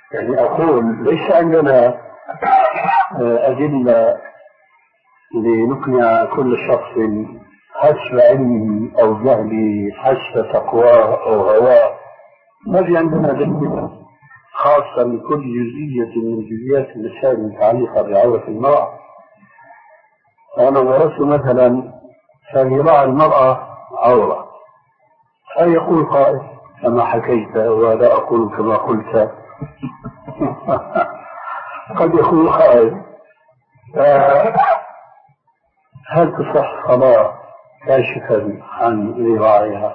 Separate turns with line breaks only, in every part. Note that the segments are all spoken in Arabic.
يعني أقول ليس عندنا أدلة لنقنع كل شخص حسب علمه أو جهله حسب تقواه أو هواه. ما في عندنا أدلة خاصة لكل جزئية من جزئيات المسائل المتعلقة بعورة المرأة. أنا درست مثلا فذراع المرأة عورة، فيقول قائل كما حكيت ولا أقول كما قلت. قد يقول قائل هل تصح صلاة كاشفا عن ذراعها؟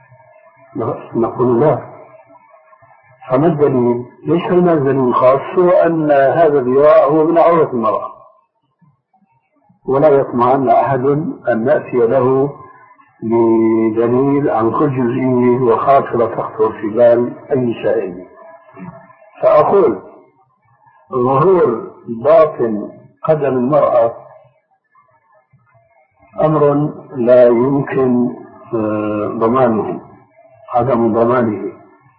نقول لا. فما الدليل؟ ليس لنا دليل خاص، هو أن هذا الذراع هو من عورة المرأة، ولا يطمعن أحد أن نأتي له بدليل عن كل جزئية وخاطرة تخطر في بال أي سائل. فأقول ظهور باطن قدم المرأة أمر لا يمكن ضمانه، عدم ضمانه،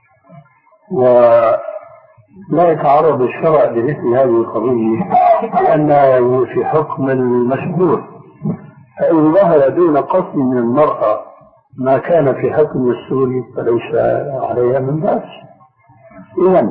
ولا يتعرض الشرع لمثل هذه القضية لأنها في حكم المشهور. فإن ظهر دون قصد من المرأة ما كان في حكم السوري فليس عليها من بأس. إذن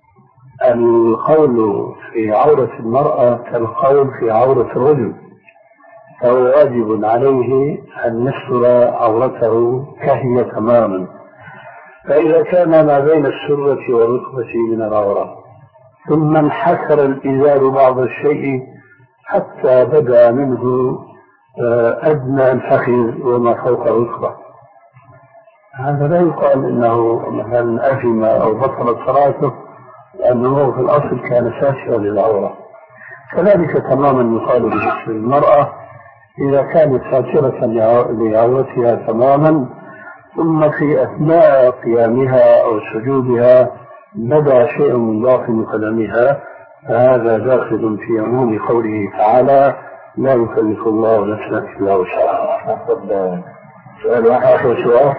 القول في عورة المرأة كالقول في عورة الرجل، فهو واجب عليه أن يستر عورته كهي تماما. فإذا كان ما بين السرة والركبة من العورة ثم انحسر الإزار بعض الشيء حتى بدأ منه أدنى الفخذ وما فوق الركبة، هذا لا يقال إنه مثلا أثم أو بطلت صلاته، لأنه في الأصل كان ساترا للعورة. كذلك تماما يقال بالنسبة للمرأة إذا كانت ساترة لعورتها تماما ثم في أثناء قيامها أو سجودها بدا شيء من باطن قدمها، فهذا داخل في عموم قوله تعالى لا يكلف الله نفسا إلا وسعها. سؤال واحد آخر سؤال.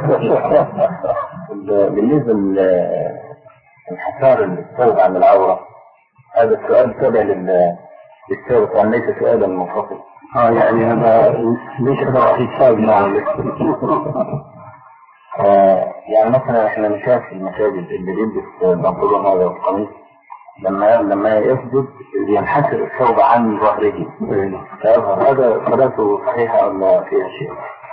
بالنسبة للحصار الثوب عن العورة، هذا السؤال تابع للسابق وليس سؤالا منفصل. يعني هذا ليس حساب. نعم. يعني مثلا احنا نشاهد في المساجد اللي بيلبس بنطلون هذا والقميص لما يسجد ينحسر الثوب عن ظهره، هذا صلاته صحيحة ولا فيها شيء؟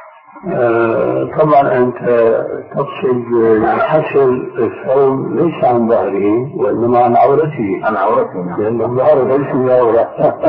طبعا أنت تقصد ينحسر الثوب ليس عن ظهره وإنما عن عورته. عن عورته، لأن الظهر ليس بعورة.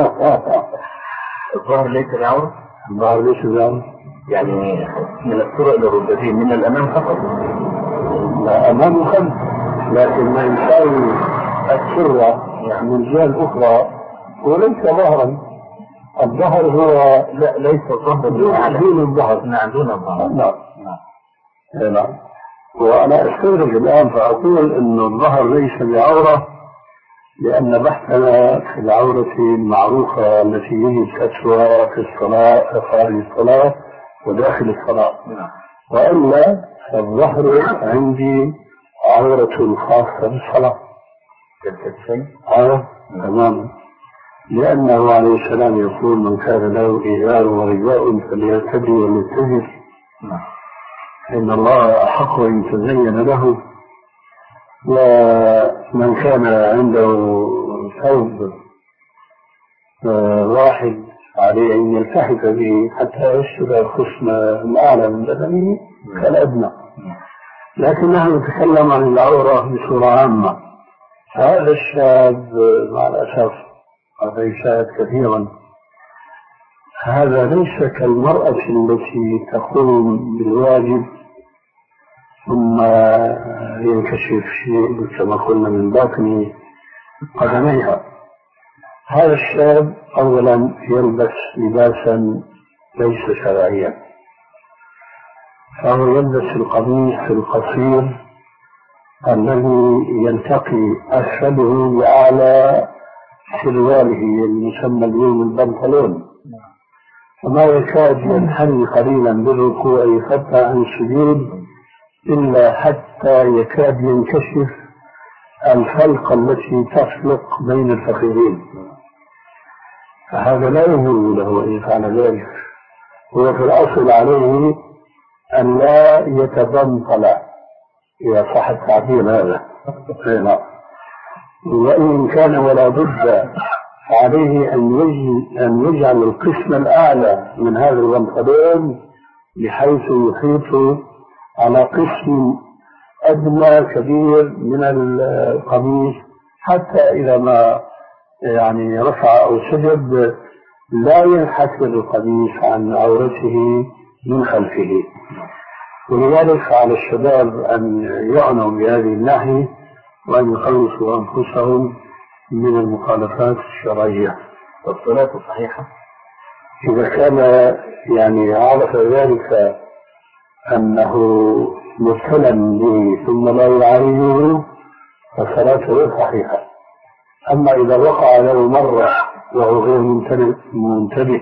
الظهر ليس بعورة؟ الظهر ليس بعورة، يعني من السرة إلى الركبتين من الأمام فقط؟ لا، أمام وخلف، لكن ما يساوي السرة من الجهة الأخرى وليس ظهرا. الظهر هو لا ليس الظهر دون الظهر. نعم دون الظهر. نعم. وأنا أستدرج الآن فأقول أن الظهر ليس بعورة لأن بحثنا في العورة المعروفة التي يجب كسرها في الصلاة خارج الصلاة وداخل الصلاة. وإلا الظهر عندي عورة خاصة بالصلاة. تماما، لأنه عليه السلام يقول من كان له إزار ورداء فليرتدي وليتزر، إن الله أحق أن تزين له. ومن كان عنده ثوب واحد عليه أن يلتحف به حتى يستر الخصم الأعلى من بدنه كالأدنى. لكن نحن نتكلم عن العورة بصورة عامة. هذا الشاب مع الأسف هذا يشاهد كثيرا، هذا ليس كالمرأة التي تقوم بالواجب ثم ينكشف شيء كما قلنا من باطن قدميها. هذا الشاب أولا يلبس لباسا ليس شرعيا، فهو يلبس القميص القصير الذي يلتقي أسفله بأعلى سرواله المسمى اليوم البنطلون، وما يكاد ينحني قليلا بالركوع حتى عن السجود إلا حتى يكاد ينكشف الفلقة التي تفلق بين الفخذين، فهذا لا يجوز له أن يفعل ذلك. هو في الأصل عليه أن لا يتبنطل إذا صح التعبير هذا، وإن كان ولا بد عليه أن يجعل القسم الأعلى من هذا البنطلون بحيث يحيط على قسم أدنى كبير من القميص، حتى إذا ما يعني رفع أو سجد لا ينحسر القميص عن عورته من خلفه. ولذلك على الشباب أن يعنوا بهذه الناحية وأن يخلصوا أنفسهم من المخالفات الشرعية.
والصلاة صحيحة
إذا كان يعني عرف ذلك أنه مبتلى به ثم لا يعالجه فصلاته صحيحة. أما إذا وقع له مرة وهو غير منتبه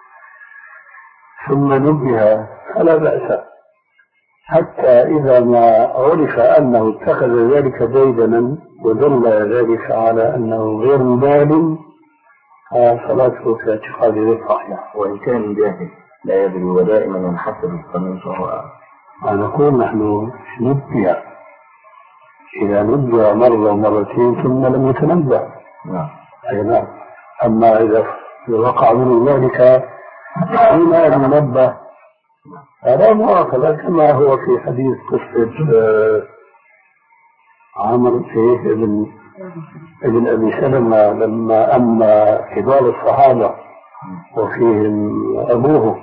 ثم نبه فلا بأس، حتى إذا ما عرف أنه اتخذ ذلك ديدنا ودل ذلك على أنه غير مبال فصلاته في اعتقادي غير صحيحة.
وإن كان جاهل لا يدري ودائما ينحسر القميص وهو
نقول نحن نبه، إذا نبه مرة ومرتين ثم لم يتنبه أي نعم. أما إذا وقع منه ذلك حين ينبه هذا مؤاخذة، كما هو في حديث قصة عمرو ابن أبي سلمة لما أما كبار الصحابة وفيهم أبوه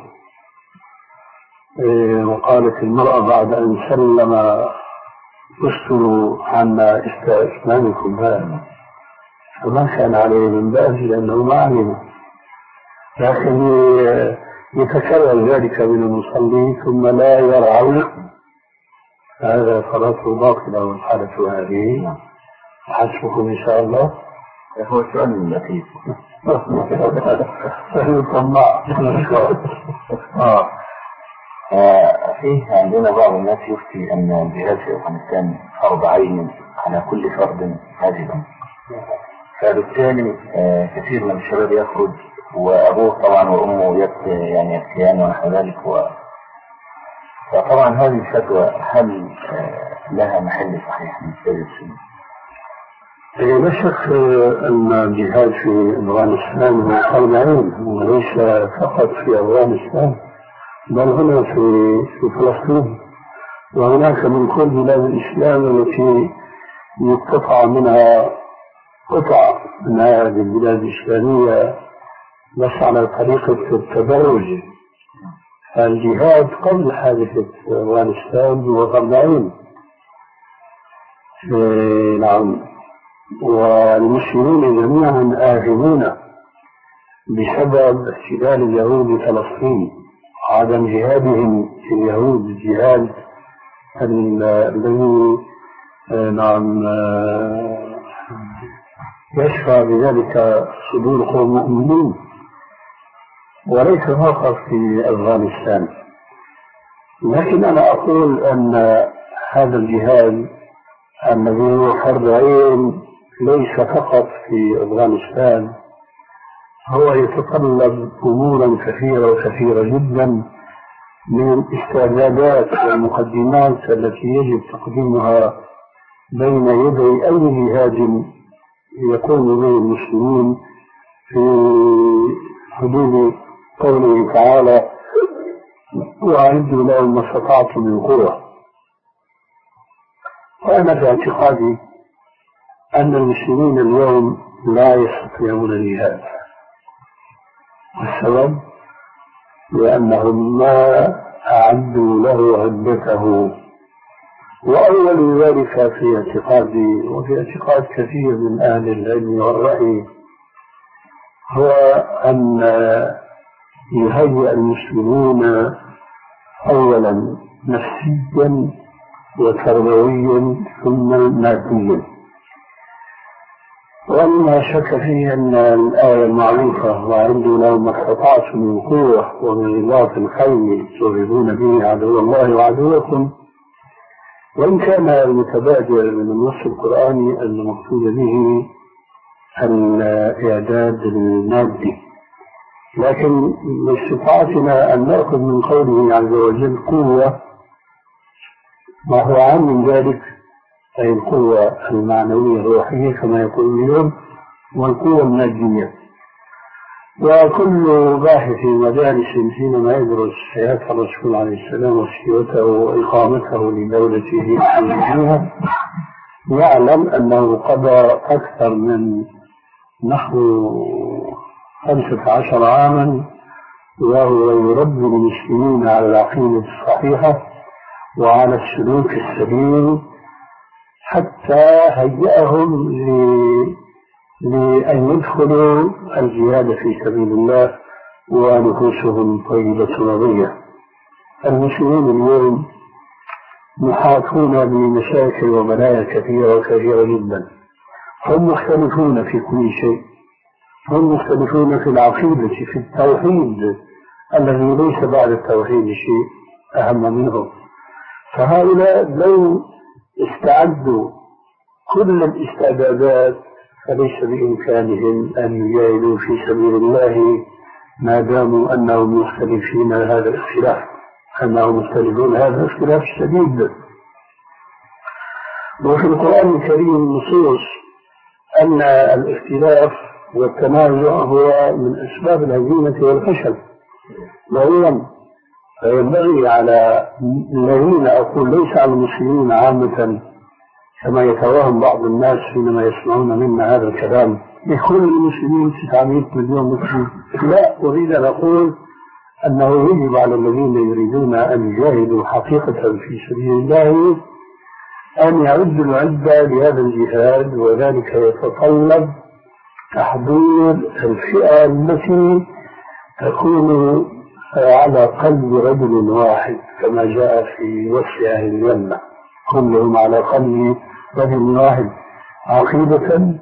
وقالت المرأة بعد أن سلم استروا عنا إسلامكم هذا، فما كان عليه من بأس لأنه ما علم، لكن يتكرر ذلك من المصلي ثم لا يرعى هذا صلاته باطلة والحالة هذه حسبكم إن شاء الله.
هو سؤال لطيف
طماع.
فيه عندنا بعض الناس يفتي أن الجهاد في أفغانستان فرض عين على كل فرد واجبا، فبالتالي كثير من الشباب يخرج وأبوه طبعا وأمه يعني يبكيان ونحو ذلك فطبعا هذه الفتوى هل لها محل صحيح من سبيل السنة؟
لا شك أن الجهاد في أفغانستان هو فرض عين، وليس فقط في أفغانستان بل هنا في فلسطين، وهناك من كل بلاد الإسلام التي يقتطع منها قطع من هذه البلاد الإسلامية بس على طريقة التدرج. الجهاد قبل حادثة أفغانستان هو فرض عين. نعم، والمسلمون جميعا آثمون بسبب احتلال اليهود لفلسطين وعدم جهادهم في اليهود الجهاد الذي نعم يشفى بذلك صدور قوم مؤمنين، وليس فقط في أفغانستان. لكن أنا أقول أن هذا الجهاد الذي هو فرض عين ليس فقط في أفغانستان، هو يتطلب أمورا كثيرة جدا من الاستعدادات والمقدمات التي يجب تقديمها بين يدي أي جهاد يقوم به المسلمين في حدود قوله تعالى وأعدوا لهم ما استطعتم من قوة. وأنا في اعتقادي أن المسلمين اليوم لا يستطيعون الجهاد، والسبب لأنهم ما أعدوا له عدته. وأول ذلك في اعتقادي وفي اعتقاد كثير من أهل العلم والرأي هو أن يهيئ المسلمون أولا نفسيا وتربويا ثم ماديا. وما شك فيه أن الآية المعروفة وأعدوا لهم ما استطعتم من قوة ومن رباط الخيل ترهبون به عدو الله وعدوكم وإن كان المتبادر من النص القرآني أن المقصود به الإعداد المادي، لكن باستطاعتنا أن نأخذ من قوله عز وجل قوة ما هو عام من ذلك، أي القوة المعنوية الروحية كما يقول اليوم، والقوة المادية. وكل باحث في مدارس حينما يدرس حياة الرسول عليه السلام وسيرته وإقامته لدولته يعلم أنه قضى أكثر من نحو 15 عاما وهو يربي المسلمين على العقيدة الصحيحة وعلى السلوك السليم حتى هيأهم لأن يدخلوا الجهاد في سبيل الله ونفوسهم طيبة رضية. المسلمين اليوم محاطون بمشاكل وبلايا كثيرة جدا. هم مختلفون في كل شيء، هم مختلفون في العقيدة، في التوحيد الذي ليس بعد التوحيد شيء أهم منه. فهؤلاء لو استعدوا كل الاستعدادات فليس بإمكانهم أن يجاهدوا في سبيل الله ما داموا أنهم مختلفين هذا الاختلاف، أنهم مختلفون هذا الاختلاف الشديد. وفي القرآن الكريم نصوص أن الاختلاف والتنازع هو من أسباب الهزيمة والفشل. وأيضا فينبغي على الذين، أقول ليس على المسلمين عامة كما يتوهم بعض الناس حينما يسمعون منا هذا الكلام، لكل المسلمين 900 مليون مسلم، لا، أريد أن أقول أنه يجب على الذين يريدون أن يجاهدوا حقيقة في سبيل الله أن يعدوا العدة لهذا الجهاد، وذلك يتطلب تحضير الفئة التي تكون على قلب رجل واحد كما جاء في وصف أهل الجنة، كلهم على قلب رجل واحد، عقيدة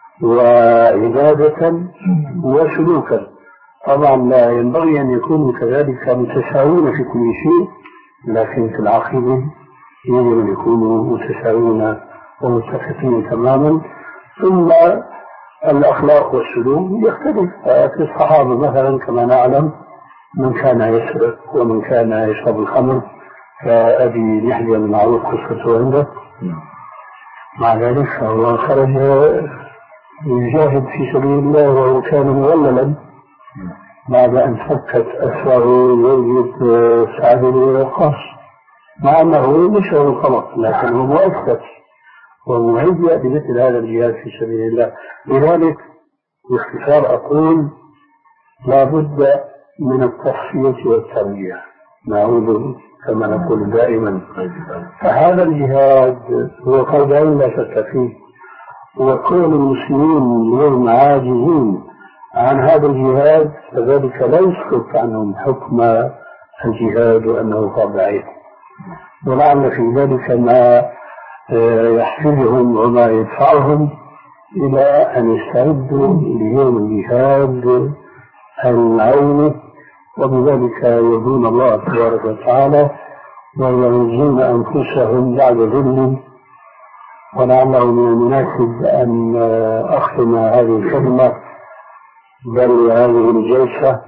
وعبادة وسلوكا. طبعا لا ينبغي أن يكونوا كذلك متساوون في كل شيء، لكن في العقيدة يجب أن يكونوا متساوون ومتفقين تماما. ثم الأخلاق والسلوك يختلف. في الصحابة مثلا كما نعلم من كان يسرق ومن كان يشرب الخمر، فأبي يحيى بن معروف قصته عنده، مع ذلك فهو خرج يجاهد في سبيل الله وهو كان موللا بعد أن فكت أسره زوجة سعد بن وقاص، مع أنه يشرب الخمر لكنه مؤسس ومهيئ بمثل هذا الجهاد في سبيل الله. لذلك باختصار أقول لا بد من التصفية والتربية، نعود كما نقول دائما. فهذا الجهاد هو فرض عين لا شك فيه، وكون المسلمين اليوم عاجزين عن هذا الجهاد فذلك لا يسقط عنهم حكم الجهاد وأنه فرض عين، ولعل في ذلك ما يحفزهم وما يدفعهم إلى أن يستعدوا ليوم الجهاد العيني، وبذلك يرضون الله تبارك وتعالى ويعزون أنفسهم بعد ذل. ولعله من المناسب أن أختم هذه الكلمة بل هذه الجلسة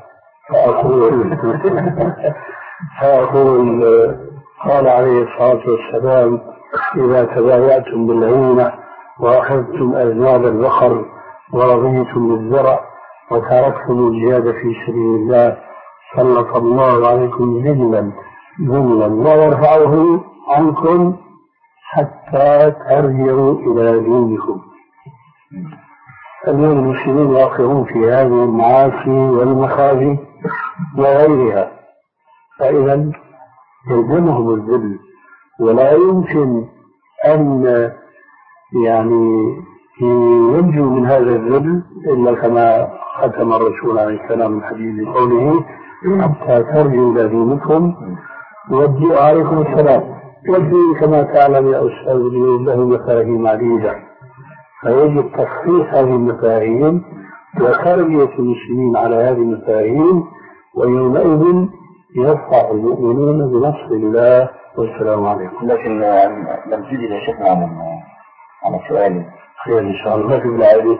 فأقول قال عليه الصلاة والسلام: إذا تبايعتم بالعينة وأخذتم أذناب البقر ورضيتم بالزرع وتركتم الجهاد في سبيل الله سلط الله عليكم ذلا لا يرفعه عنكم حتى ترجعوا إلى دينكم. اليوم المسلمين واقعون في هذه المعاصي والمخازي وغيرها، فإذا يلزمهم الذل، ولا يمكن أن ينجوا من هذا الذل إلا كما ختم الرسول عليه السلام الحديث بقوله: حتى ترجعوا إلى دينكم وادعوا عليكم السلام. والدين كما تعلم يا أستاذ له مفاهيم عديدة، فيجب تصحيح هذه المفاهيم وتربية المسلمين على هذه المفاهيم، ويومئذ يرفع المؤمنون بنصر الله والسلام عليكم.
لكن لم تجد يا شيخنا على سؤالي.
خير إن شاء الله في بالعادي.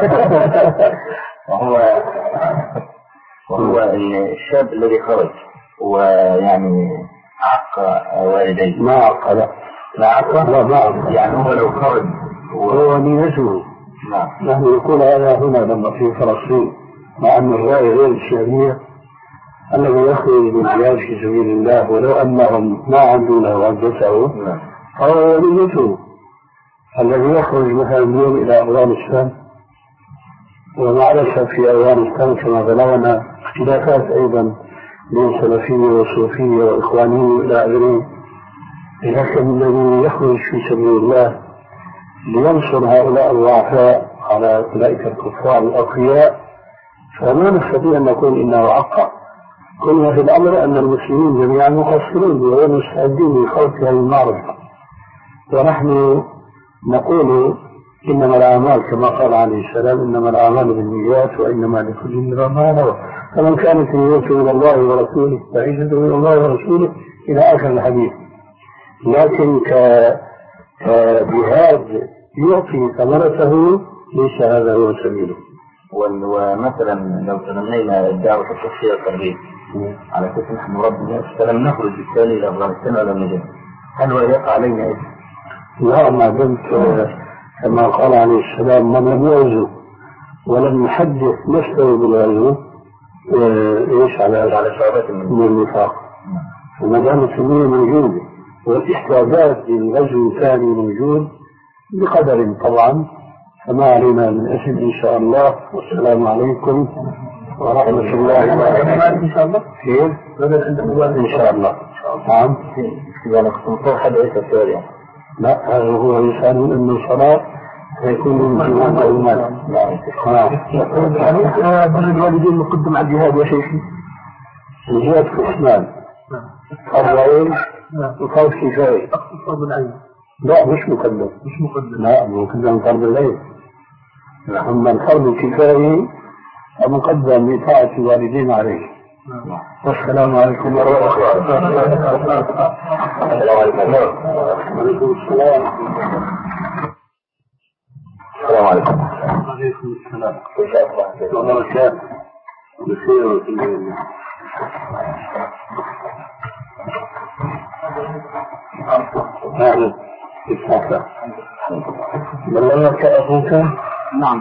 وهو الشاب الذي خرج ويعني عق والديه.
ما عق لا.
ما عق؟
لا ما عق.
يعني هو لو خرج
هو نيته.
نعم.
نحن نقول هذا هنا لما في فلسطين مع أن الرأي غير الشرعية الذي يخرج للجهاد في سبيل الله ولو أنهم ما عندنا عدته فهو نيته. الذي يخرج مثلا اليوم إلى أفغانستان ومع الأسف في أفغانستان كما بلغنا اختلافات أيضا بين سلفية وصوفية وإخوانية إلى آخره، لكن الذي يخرج في سبيل الله لينصر هؤلاء الضعفاء على أولئك الكفار الأقوياء فما نستطيع أن نقول إنه عقا. كنا في الأمر أن المسلمين جميعا مقصرون وغير مستعدين لخوض هذه المعركة، ونحن نقول إنما الأعمال كما قال عليه السلام إنما الأعمال بالنيات وإنما لكل امرئ ما نوى، فمن كانت نيته إلى الله ورسوله فعزته إلى الله ورسوله إلى آخر الحديث. لكن كجهاد يعطي ثمرته ليس هذا هو سبيله.
ومثلا لو تمنينا الدعوة الشخصية التربية على أساس نحن نربي ناس فلم نخرج بالتالي إلى أفغانستان ولا نجد، هل هو يقع علينا إيه؟
لا ما دمت كما قال عليه السلام من لم يغزو ولم يحدث نفسه بالغزو ايش على شعبات من النفاق. وما دام السنية موجودة والاستعداد للغزو الثاني موجود بقدر طبعا، فما علينا من اسم ان شاء الله. والسلام عليكم ورحمة الله وبركاته.
ان شاء الله
خير ان شاء الله. نعم
اذا كنت حد يسأل يعني
لا هذا هو يسأل انه صلاة سيكون من المال.
بر الوالدين مقدم على الجهاد يا شيخي.
الجهاد في قسمان، فرض عين وفرض كفاية.
فرض العين
لا مش مقدم. لا مقدم فرض العين. أما الفرض الكفاية مقدم بطاعة الوالدين عليه. والسلام عليكم ورحمة الله وبركاته.
وعليكم السلام. السلام عليكم.
وعليكم السلام.
كيف أصبحت؟
وبركاته. بخير وسلام. أهلا. كيف حالك؟ بلغك أخوك؟
نعم.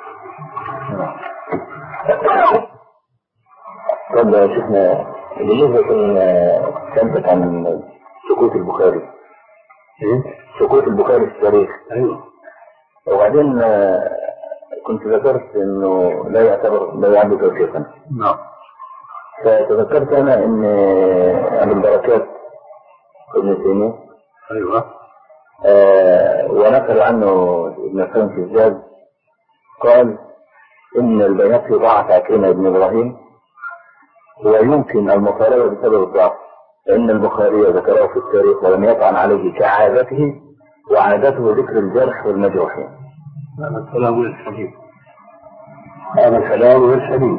طب يا شيخنا بالنسبة كلمتك عن سكوت البخاري. سكوت البخاري في التاريخ.
أيوه.
وبعدين كنت ذكرت انه لا يعد توثيقا.
نعم.
فتذكرت انا ان ابو البركات ابن تيمية.
ايوه.
ونقل عنه ابن القيم في الزاد قال ان البيهقي ضاعت عكرمة ابن ابراهيم ويمكن المطالبة بسبب الضعف، فان البخاري ذكره في التاريخ ولم يطعن عليه كعادته، وعادته ذكر الجرح والمجروحين.
هذا الكلام غير سليم. هذا الكلام غير سليم.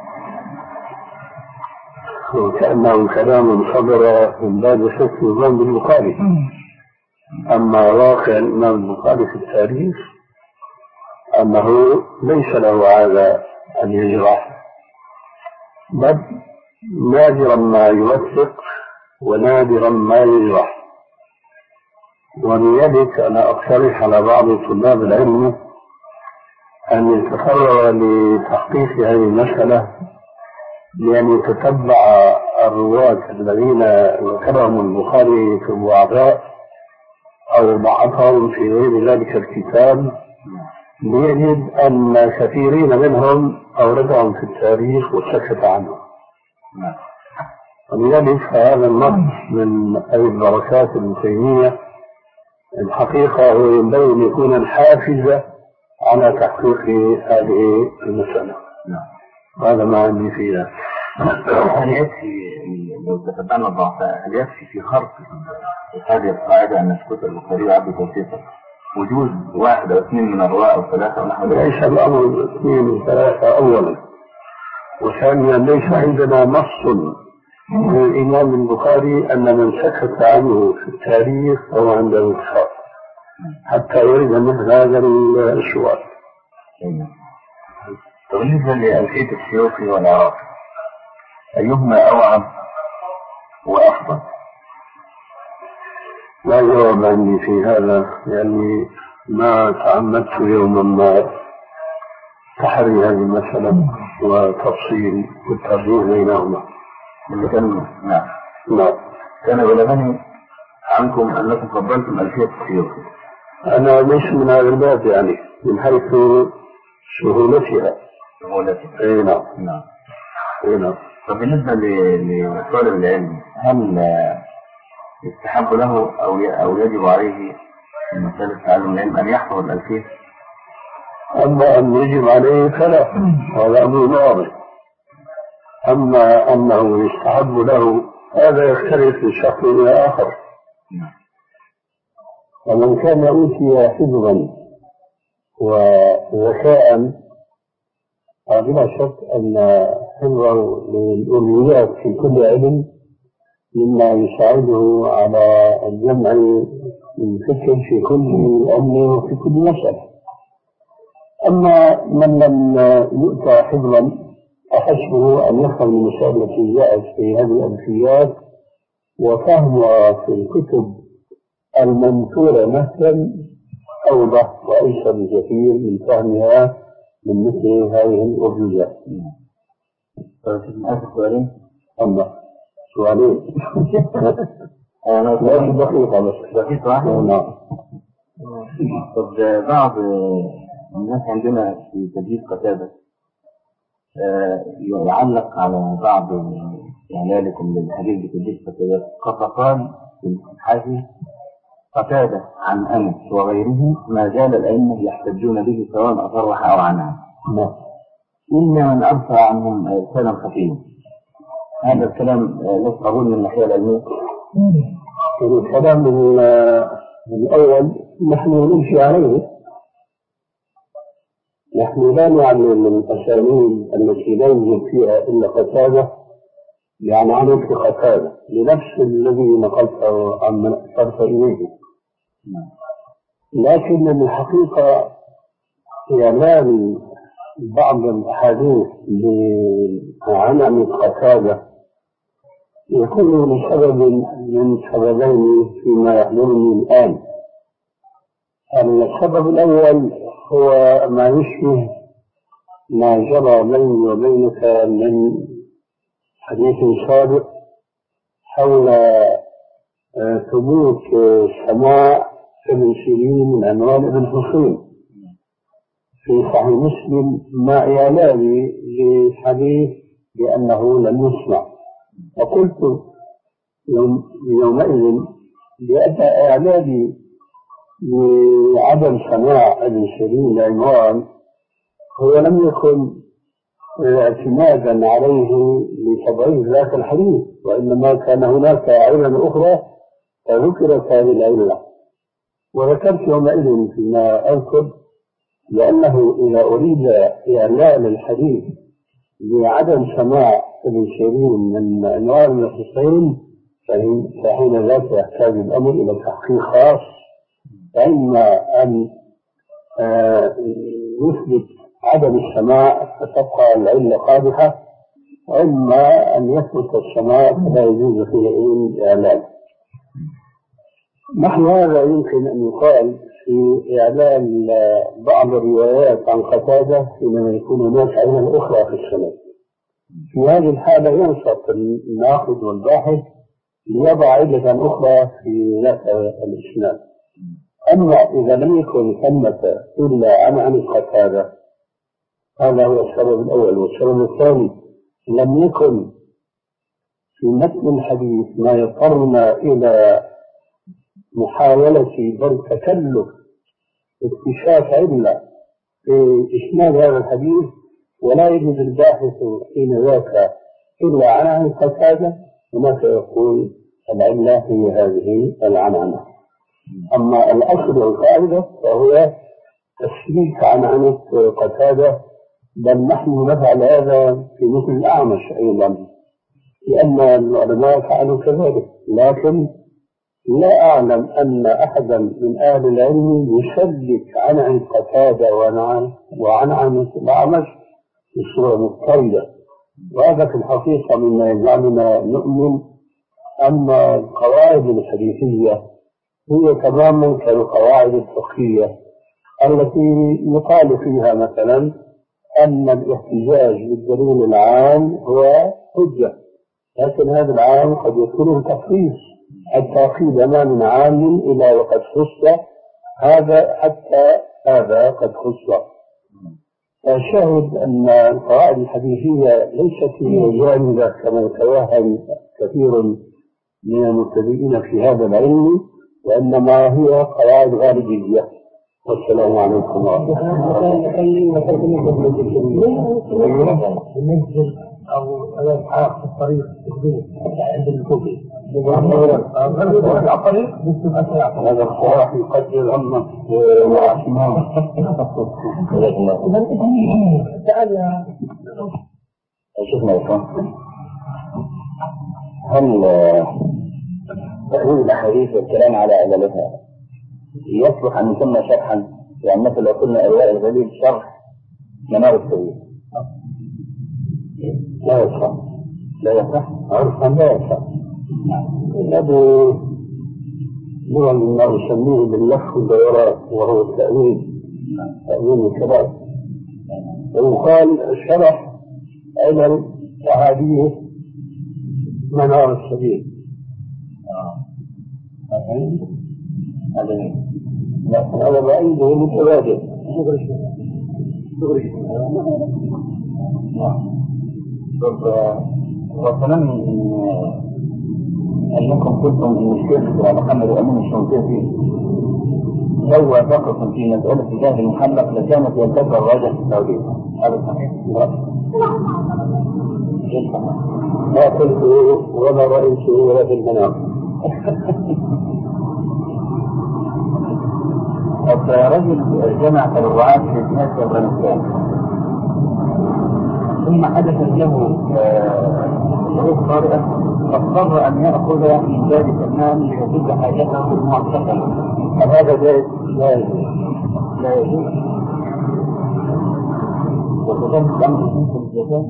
وكأنه كلام صدر من باب شك الظن بالبخاري. أما واقع الإمام البخاري في التاريخ أنه ليس له عادة أن يجرح، بل نادرا ما يوثق ونادرا ما يجرح. ولذلك أنا أقترح على بعض طلاب العلم أن يتفرغ لتحقيق هذه المسألة، لأن يتتبع الرواة الذين ذكرهم البخاري في الضعفاء أو ضعفهم في غير ذلك الكتاب، ليجد أن كثيرين منهم أوردهم في التاريخ وسكت عنهم. ولذلك هذا النص من أبي البركات ابن تيمية الحقيقة هو ينبغي أن يكون الحافز على تحقيق هذه المسألة. هذا ما عندي فيها.
هل يكفي لو تتبعنا الضعفاء هل يكفي في خرق هذه القاعدة أن سكوت البخاري وعبد توثيقه وجود واحد أو اثنين من الرواة أو ثلاثة ونحو ذلك؟
ليس الأمر اثنين من ثلاثة أولا، وثانيا ليس عندنا نص الإمام البخاري أن من سكت عنه في التاريخ فهو عنده اتفاق حتى يرد من هذا السؤال.
بالنسبة لألفية السيوطي والعراقي أيهما أوعب وأفضل؟
لا جواب عندي في هذا، يعني ما تعمدت يوما ما تحري هذه المسألة وتفصيل والترجيح بينهما.
نعم. كان بلغني عنكم أنكم فضلتم ألفية السيوطي.
أنا ليس من هذا الباب، يعني من حيث سهولتها.
أي
نعم.
نعم. فبالنسبة لطالب العلم هل يستحب له أو يجب عليه في مسألة تعلم العلم أن يحفظ الألفية؟
أما أن يجب عليه فلا، هذا أمر واضح. أما أنه يستحب له هذا يختلف من شخص إلى آخر. ومن كان أوتي حفظا وذكاء بلا شك أن حفظه للأولويات في كل علم مما يساعده على الجمع الفكر في كل أمر وفي كل مسألة. أما من لم يؤتى حفظا أحسبه أن يفهم المسائل التي جاءت في هذه الألفيات وفهمها في الكتب المنثورة مثلا أوضح وأيسر بكثير من فهمها من مثل هذه الأرجوزات.
سؤالين.
أما سؤالين
أنا دقيقة بس.
نعم.
طب بعض الناس عندنا في تدريس قتادة يعلق على بعض إعلانكم للحديث بتدريس قتادة فقال في الحديث قتادة عن أنس وغيره ما زال الأئمة يحتجون به سواء أصرح أو عنها. إلا من أرفع عنهم إرسالا خفيا. هذا الكلام له قبول من الناحية العلمية؟
الكلام الأول نحن نمشي عليه. نحن لا نعلم من الأساليب التي لا يوجد فيها إلا قتادة يعني عنك قتادة لنفس الذي نقلته عن من أشرت إليه. لكن الحقيقة إعلان بعض الأحاديث عن قتادة يكون لسبب من سببين فيما يحضرني الآن. السبب الأول هو ما يشبه ما جرى بيني وبينك من حديث سابق حول ثبوت سماع ابن سيرين من عنوان ابن حصين في صحيح مسلم مع إعلاني للحديث بأنه لم يسمع. وقلت يومئذ بأن إعلاني لعدم سماع ابن سيرين العنوان هو لم يكن اعتمادا عليه لتضعيف ذاك الحديث، وإنما كان هناك علة أخرى فذكرت هذه العلة. وذكرت يومئذ فيما أذكر لأنه إذا أريد إعلان الحديث بعدم سماع ابن سيرين من عنوان الحصين فحين ذاك يحتاج الأمر إلى تحقيق خاص، فإما أن يثبت عدم السماع فتبقى العلة قادحة، وإما أن يثبت السماع فلا يجوز فيه إعلان. نحن هذا يمكن أن يقال في إعلان بعض الروايات عن قتادة حينما يكون هناك علة أخرى في السند. في هذه الحالة ينصت الناقد والباحث ليضع علة أخرى في ذات الإسناد. أما إذا لم يكن ثمة إلا عن قتادة هذا هو السبب الأول. والسبب الثاني لم يكن في متن الحديث ما يضطرنا إلى محاولة بل تكلف اكتشاف علة في إسناد هذا الحديث، ولا يجد الباحث حين ذاك إلا عن قتادة، هناك يقول العلة هي هذه العنعنة. أما الأصل والقاعدة فهو تسليك عن قتادة، بل نحن نفعل هذا في مثل الأعمش أيضا. لأن العلماء فعلوا كذلك، لكن لا أعلم أن أحدا من أهل العلم يشدد عن قتادة وعن الأعمش بصورة مضطردة، وهذا في الحقيقة مما يجعلنا نؤمن أن القواعد الحديثية هي تماما كالقواعد الفقهية التي يقال فيها مثلا أن الاحتجاج بالدليل العام هو حجة، لكن هذا العام قد يكون تخصيص، حتى في زمان عام إلى وقد خص هذا، حتى هذا قد خص. فالشاهد أن القواعد الحديثية ليست هي جامدة كما يتوهم كثير من المبتدئين في هذا العلم، وإنما هي قواعد غالبية. والسلام عليكم ورحمة الله.
أو الحاق في الطريق عند الكوفي
هذا الصراحة يقدر أمك وعشمان.
شوفنا يا فندم، هل تأويل الأحاديث والكلام على عللها يصلح أن يسمى شرحا؟ يعني مثل لو قلنا أرواء الغليل شرح منار السبيل
لا يصح،
لا يصح
عرفا لا يصح. الذي هو مما يسميه باللف والدورات وهو التأويل، تأويل الكلام، ويقال شرح علل أحاديث منار السبيل. هذا بعيده متبادل.
وكمان أنكم قلتم أن الشيخ محمد أمين الشنقيطي لو وافقكم في مسألة الجهل المحلق لكانت ينتفع الراجح في التوحيد، هذا صحيح؟
ما قلته ولا رأيته ولا في المنام.
رجل جمع تبرعات في سياسة أفغانستان، ثم حدثت له ظروف طارئة فاضطر أن يأخذ من ذلك المال ليسد حاجته المعتقلة.
هذا جائز؟ لا يجوز.
لا يجوز. وكذلك الأمر يكون في الزكاة.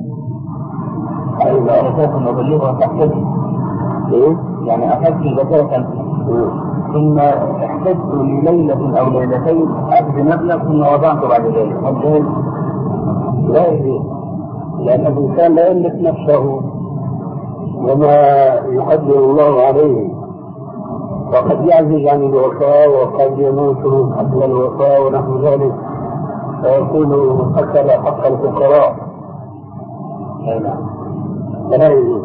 زكاة مبلغة تحتاج يعني أخذت زكاة ثم احتجت لليلة أو ليلتين أخذ مبلغ ثم وضعته بعد ذلك، هل
لا يجوز؟ لأن الإنسان لا يملك نفسه وما يقدر الله عليه، وقد يعجز عن الوفاء وقد يموت قبل الوفاء ونحو ذلك، فيكون أكل حق الفقراء. لا يجوز.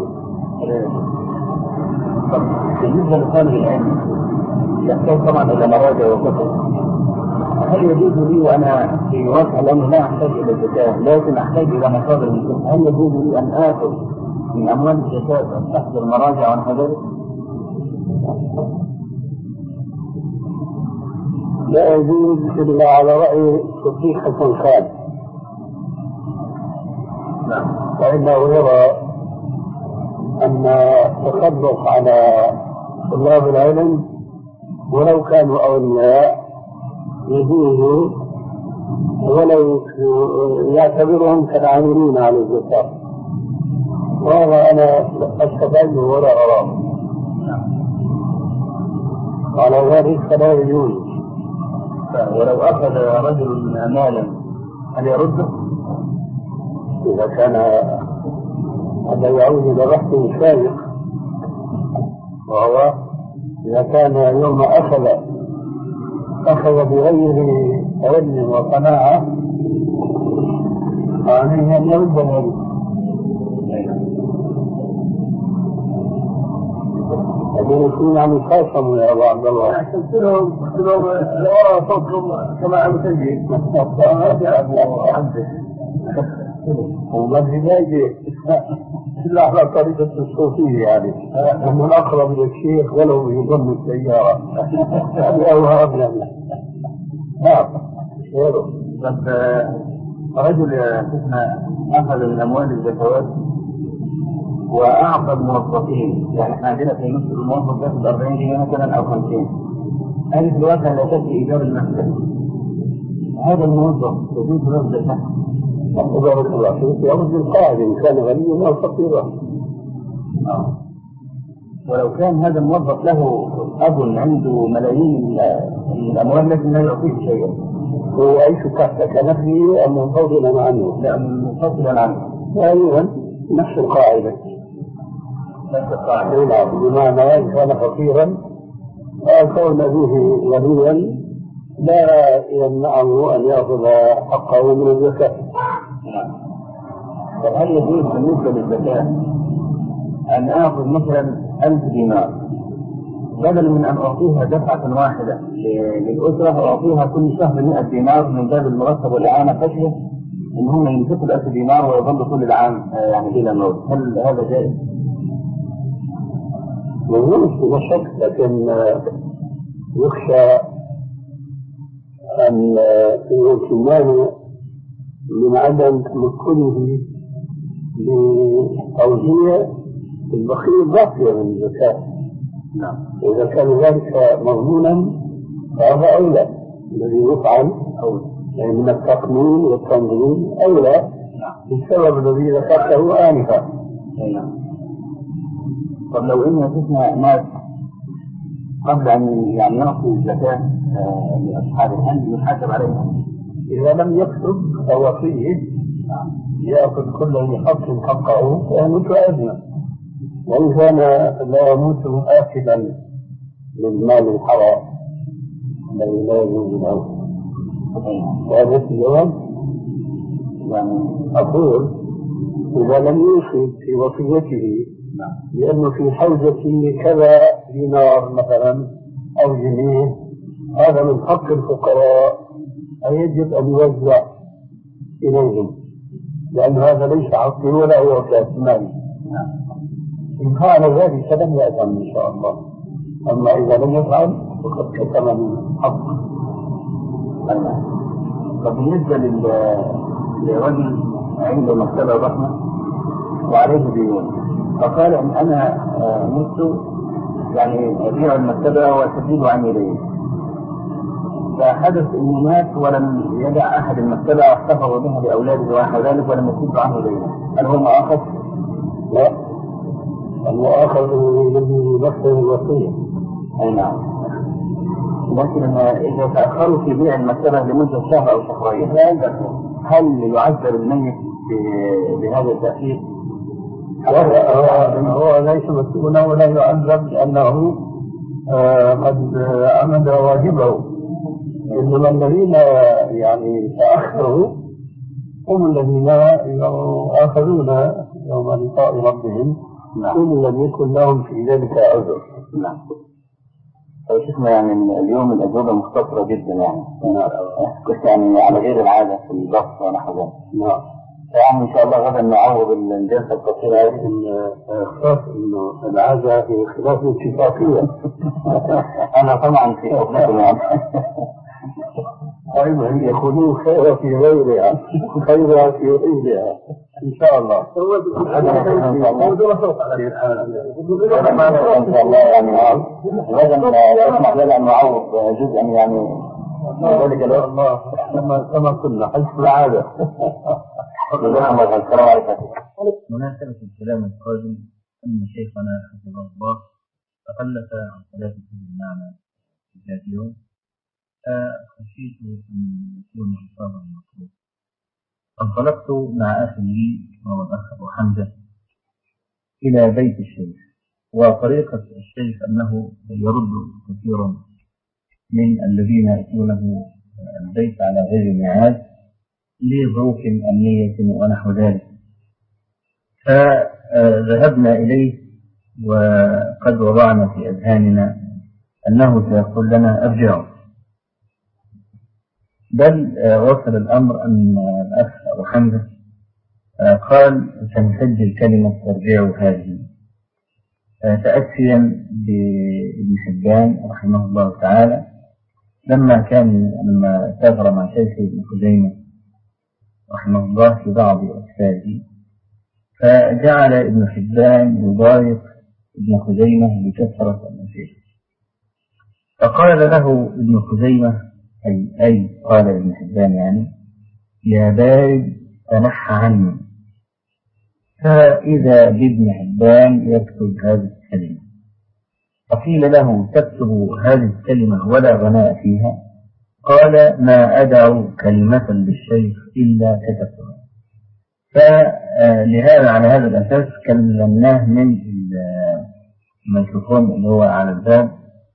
بالنسبة لطالب العلم يحتاج طبعا إلى مراجع وكتب، هل يجوز لي وأنا في واقع الأمر لا أحتاج إلى الزكاة لكن أحتاج إلى مصادر الزكاة، هل يجوز لي أن آخذ من أموال الزكاة أستحضر مراجع ونحو ذلك؟
لا يجوز إلا على رأي صديق حسن خان، فإنه يرى أن التصدق على طلاب العلم ولو كانوا أولياء يجوز، ولو يعتبرهم كالعاملين على الزكاة، وهذا أنا أستبعده ولا أراه. على ذلك فلا يجوز.
ولو أخذ رجل مالا هل يرده؟
إذا كان هذا يعود إلى بحث سابق، وهو إذا كان يوم أخذ بغير علم وقناعة عليه أن يرد ذلك. يكون عن خاصم يا أبو عبد الله. أحسنتهم لو صوتكم كما عم تجي وما في إلا على طريقة الصوفية، يعني أنه الأقرب للشيخ ولو يضم السيارة أو هربنا. نعم.
رجل أخذ من أموال الزكوات وأعطى الموظفين، يعني احنا عندنا في مصر الموظف ياخذ 40 جنيه مثلا أو 50. هذه في الواقع لا تأتي إيجار المكتب. هذا الموظف يجوز له الزكاة.
بارك الله فيك، يرد القاعدة إن كان غنيا أو فقيرا.
ولو كان هذا الموظف له أب عنده ملايين من الأموال لكن لا يعطيه شيئا،
هو يعيش تحت كنفه أم منفصلا عنه؟
لا، منفصلا عنه.
أيضا نفس القاعدة. بمعنى إن كان فقيرا كون أبيه غنيا لا يمنعه أن يأخذ حقه من الزكاة.
فهل يجوز بالنسبة للزكاة أن آخذ مثلا 1000 دينار بدل من أن أعطيها دفعة واحدة للأسرة وأعطيها كل شهر 100 دينار من باب المرتب والإعانة، خشية إن هم ينفقوا 1000 دينار ويظل طول العام يعني بلا موت؟ هل هذا جائز؟
مظلوم بلا شك، لكن يخشى أن الامتنان من عدم تمكنه لتوزيع البخيل باقية من الزكاة.
نعم.
إذا كان ذلك مضمونا فهذا أولى، الذي يفعل من التقنين والتنظيم أولى بالسبب الذي ذكرته آنفا.
طب لو إن شفنا ناس قبل أن يعني يعطي الزكاة لأصحابه هل يحاسب عليهم؟
إذا لم يكتب فوصيه يأخذ كل ذي حق حقه فيموت آثما، وإن كان لا يموت آكلا للمال الحرام الذي لا يجوز له. وهذا الجواب يعني أقول إذا لم يوصي في وصيته لأنه في حوزة كذا دينار مثلا أو جنيه، هذا من حق الفقراء يجب أن يوزع إليهم، لأن هذا ليس حقي ولا هو كاسماني. إن فعل ذلك لم يأثم إن شاء الله، أما إذا لم يفعل فقد كتم من حق.
فبالنسبة لرجل عنده مكتبة ضخمة وعليه ديون، فقال إن أنا مت يعني أبيع المكتبة وأسدد عني دين، فحدث إنه مات ولم يدع أحد المكتبة واحتفظ بها لأولاده ونحو ذلك ولم يسد عنه دينه، هل هو مؤاخذ؟
لا، المؤاخذ الذي نفسه الوصية.
أي نعم. لكن إذا تأخروا في بيع المكتبة لمدة شهر أو شهرين هل يعذب الميت بهذا التأخير؟
هو ليس مسؤولا ولا يعذب لأنه قد عمل واجبه، إنما الذين يعني تأخروا هم الذين يؤاخذون يوم لقاء ربهم، كل لم يكن لهم في ذلك عذر.
نعم. شفنا يعني اليوم الأجوبة مختصرة جدا يعني كنت يعني على غير العادة في البحث ونحو ذلك.
نعم.
يعني إن شاء الله غدا نعوض الجلسة القصيرة هذه.
خاص إنه العادة في خلاف الاتفاقية.
أنا طبعا في حكمكم يعني.
أيضا يكونوا خير في غيرها، خيرها في غيرها إن شاء الله.
إن شاء الله يعني غدا نسمح لنا أن نعوض جزءا يعني ذلك الوقت
كما كنا حيث العادة.
السلام عليكم.
مناسبة الكلام القادم أن شيخنا حفظه الله تخلف عن صلاة معنا ذات يوم، خشيت أن يكون حسابا مطلوب، انطلقت مع أخي لي وهو الأخ أبو حمزة إلى بيت الشيخ، وطريقة الشيخ أنه يرد كثيرا من الذين يأتونه البيت على غير ميعاد لظروف أمنية ونحو ذلك. فذهبنا إليه وقد وضعنا في أذهاننا أنه سيقول لنا أرجعوا، بل وصل الأمر أن الأخ أبو حمزة قال سنسجل كلمة ترجعوا هذه، تأسيا بابن حبان رحمه الله تعالى لما سافر مع شيخ ابن خزيمة رحمه الله في بعض أسفاره، فجعل ابن حبان يضايق ابن خزيمة بكثرة المسائل، فقال له ابن خزيمة أي قال ابن حبان يعني: يا بارد تنح عني. فإذا بابن حبان يكتب هذه الكلمة، فقيل له: تكتب هذه الكلمة ولا غناء فيها؟ قال: ما أدع كلمة للشيخ إلا كتبتها. فلهذا على هذا الأساس كلمناه من الميكروفون اللي هو على الباب،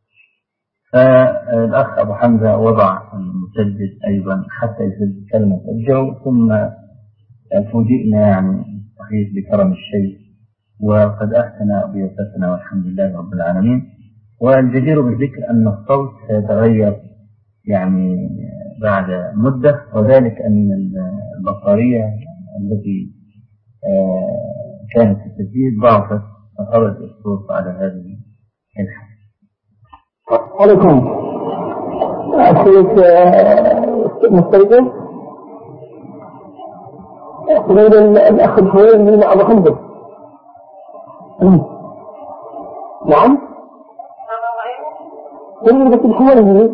فالأخ أبو حمزة وضع المسجل أيضا حتى يسجل كلمة الجو، ثم فوجئنا يعني صحيح بكرم الشيخ، وقد أحسن ضيافتنا والحمد لله رب العالمين. والجدير بالذكر أن الصوت سيتغير يعني بعد مدة، وذلك أن البطارية التي كانت في التسجيل ضعفت فخرج الصوت على هذه الحالة.
عليكم أخيك مستيقظ غير الأخ الحويل من أبو حمزة. نعم كل بس الحويل من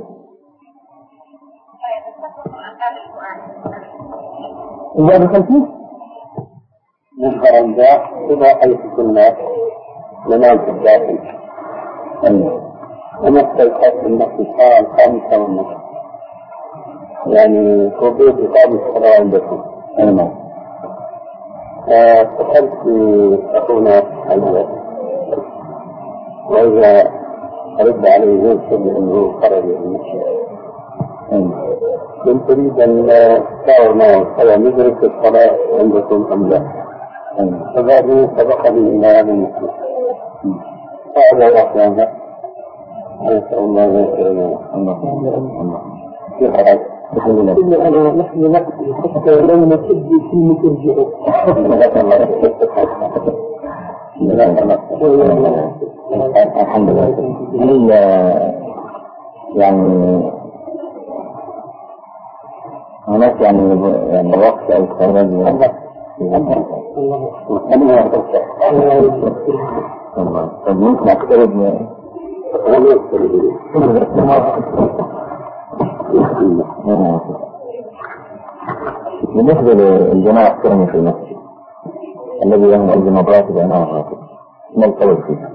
الباب الخلفي
نظهر الباب إلى حيث كنا ننام في الداخل، ونستيقظ في المسجد الساعة 5:30 يعني توقيت إقامة الصلاة عندكم. فسألت أخونا الولد، وإذا رد عليه ينسب أنه خرج من المسجد، كنت أريد أن أتشاور معه هل ندرك الصلاة عندكم أم لا؟ فبعده سبقني إلى هذا المسجد فأبى وأحيانا أسأل الله يغفر الله في حرج. نحن نقضي حتى لو نسجل كلمة ترجعه. الحمد لله. يعني هناك يعني وقت أو خرج طب ممكن أقترب بالنسبة للجماعة الكرمي في المسجد الذي ينقل مرات بأنها الراتب ما القول فيه؟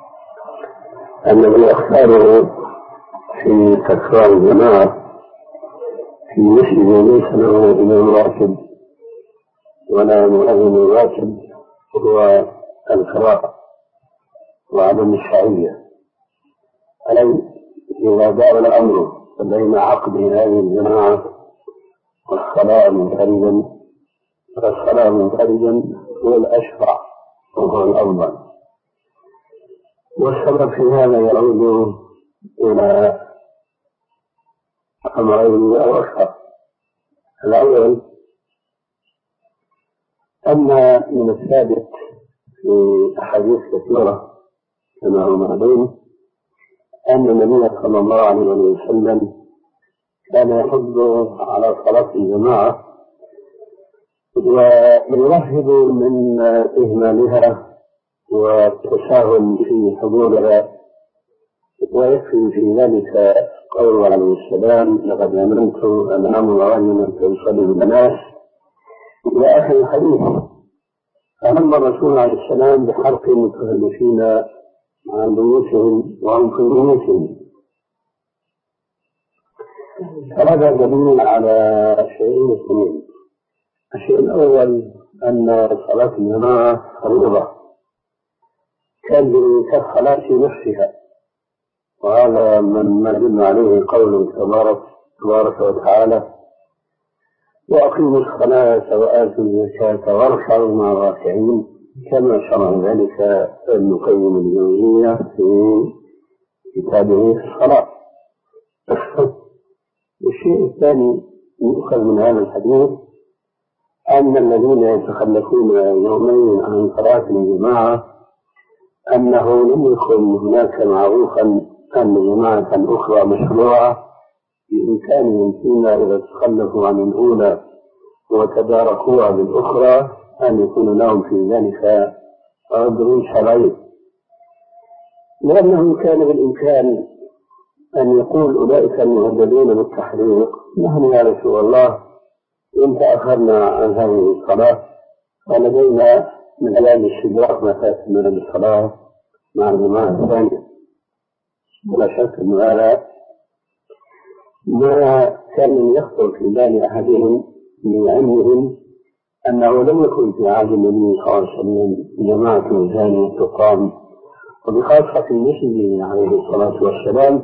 الذي أختاره في تكرار الجماعة في مسجد ليس له إمام راتب ولا مؤذن راتب هو القراءة وعدم الشرعية. ألم إذا دار الأمر بين عقد هذه الجماعة والصلاة منفردا فالصلاة منفردا هو الأشرع وهو الأفضل، والسبب في هذا يعود إلى أمرين أو أكثر. الأول أن من الثابت في أحاديث كثيرة كما هو معلوم أن النبي صلى الله عليه وسلم كان يحض على صلاة الجماعة ويرهب من إهمالها والتساهل في حضورها، ويكفي في ذلك قوله عليه السلام: لقد أمرت أن أمر رجلا فيصلي بالناس إلى آخر الحديث. فأمر الرسول عليه السلام بحرق المتخلفين عن بيوتهم وعن في بيوتهم. فهذا دليل على شيئين اثنين: الشيء الأول أن صلاة الجماعة فريضة كالصلاة في نفسها، وهذا ما يدل عليه قوله تبارك وتعالى: وأقيموا الصلاة وآتوا الزكاة واركعوا مع الراكعين، كما شرع ذلك ابن القيم الجوزية في كتابه في الصلاة. والشيء الثاني يؤخذ من هذا الحديث أن الذين يتخلفون يومين عن صلاة الجماعة أنه لم يكن هناك معروفا أن جماعة أخرى مشروعة بإمكانهم فيما إذا تخلفوا عن الأولى وتداركوها بالأخرى أن يكون لهم في ذلك عذر شرعي، لأنه كان بالإمكان أن يقول أولئك المهددون بالتحريق: نحن يا رسول الله إن تأخرنا عن هذه الصلاة ولدينا من أيام الشبراء ما فاتنا بالصلاة مع الجماعة الثانية. ولا شك أن هذا ما كان يخطر في بال أحدهم بعلمهم أنه لم يكن في عهد النبي صلى الله عليه وسلم جماعة ثانية تقام، وبخاصة في مسجده عليه الصلاة والسلام.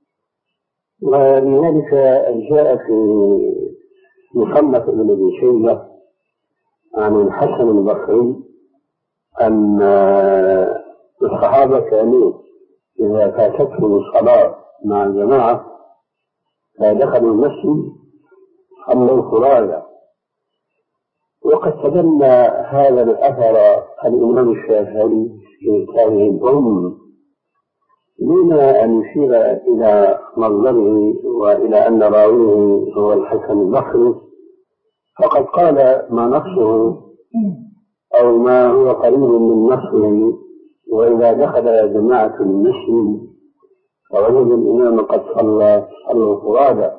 ولذلك جاء في مصنف ابن أبي شيبة عن الحسن البصري أن الصحابة كانوا إذا فاتتهم الصلاة مع الجماعة فدخلوا المسجد صلوا فرادا. وقد تبنى هذا الأثر الإمام الشافعي في كتابه الأم دون أن يشير إلى مصدره وإلى أن راويه هو الحسن البصري، فقد قال ما نصه أو ما هو قريب من نصه: وإذا دخل جماعة المسلم فوجد الإمام قد صلوا فرادا،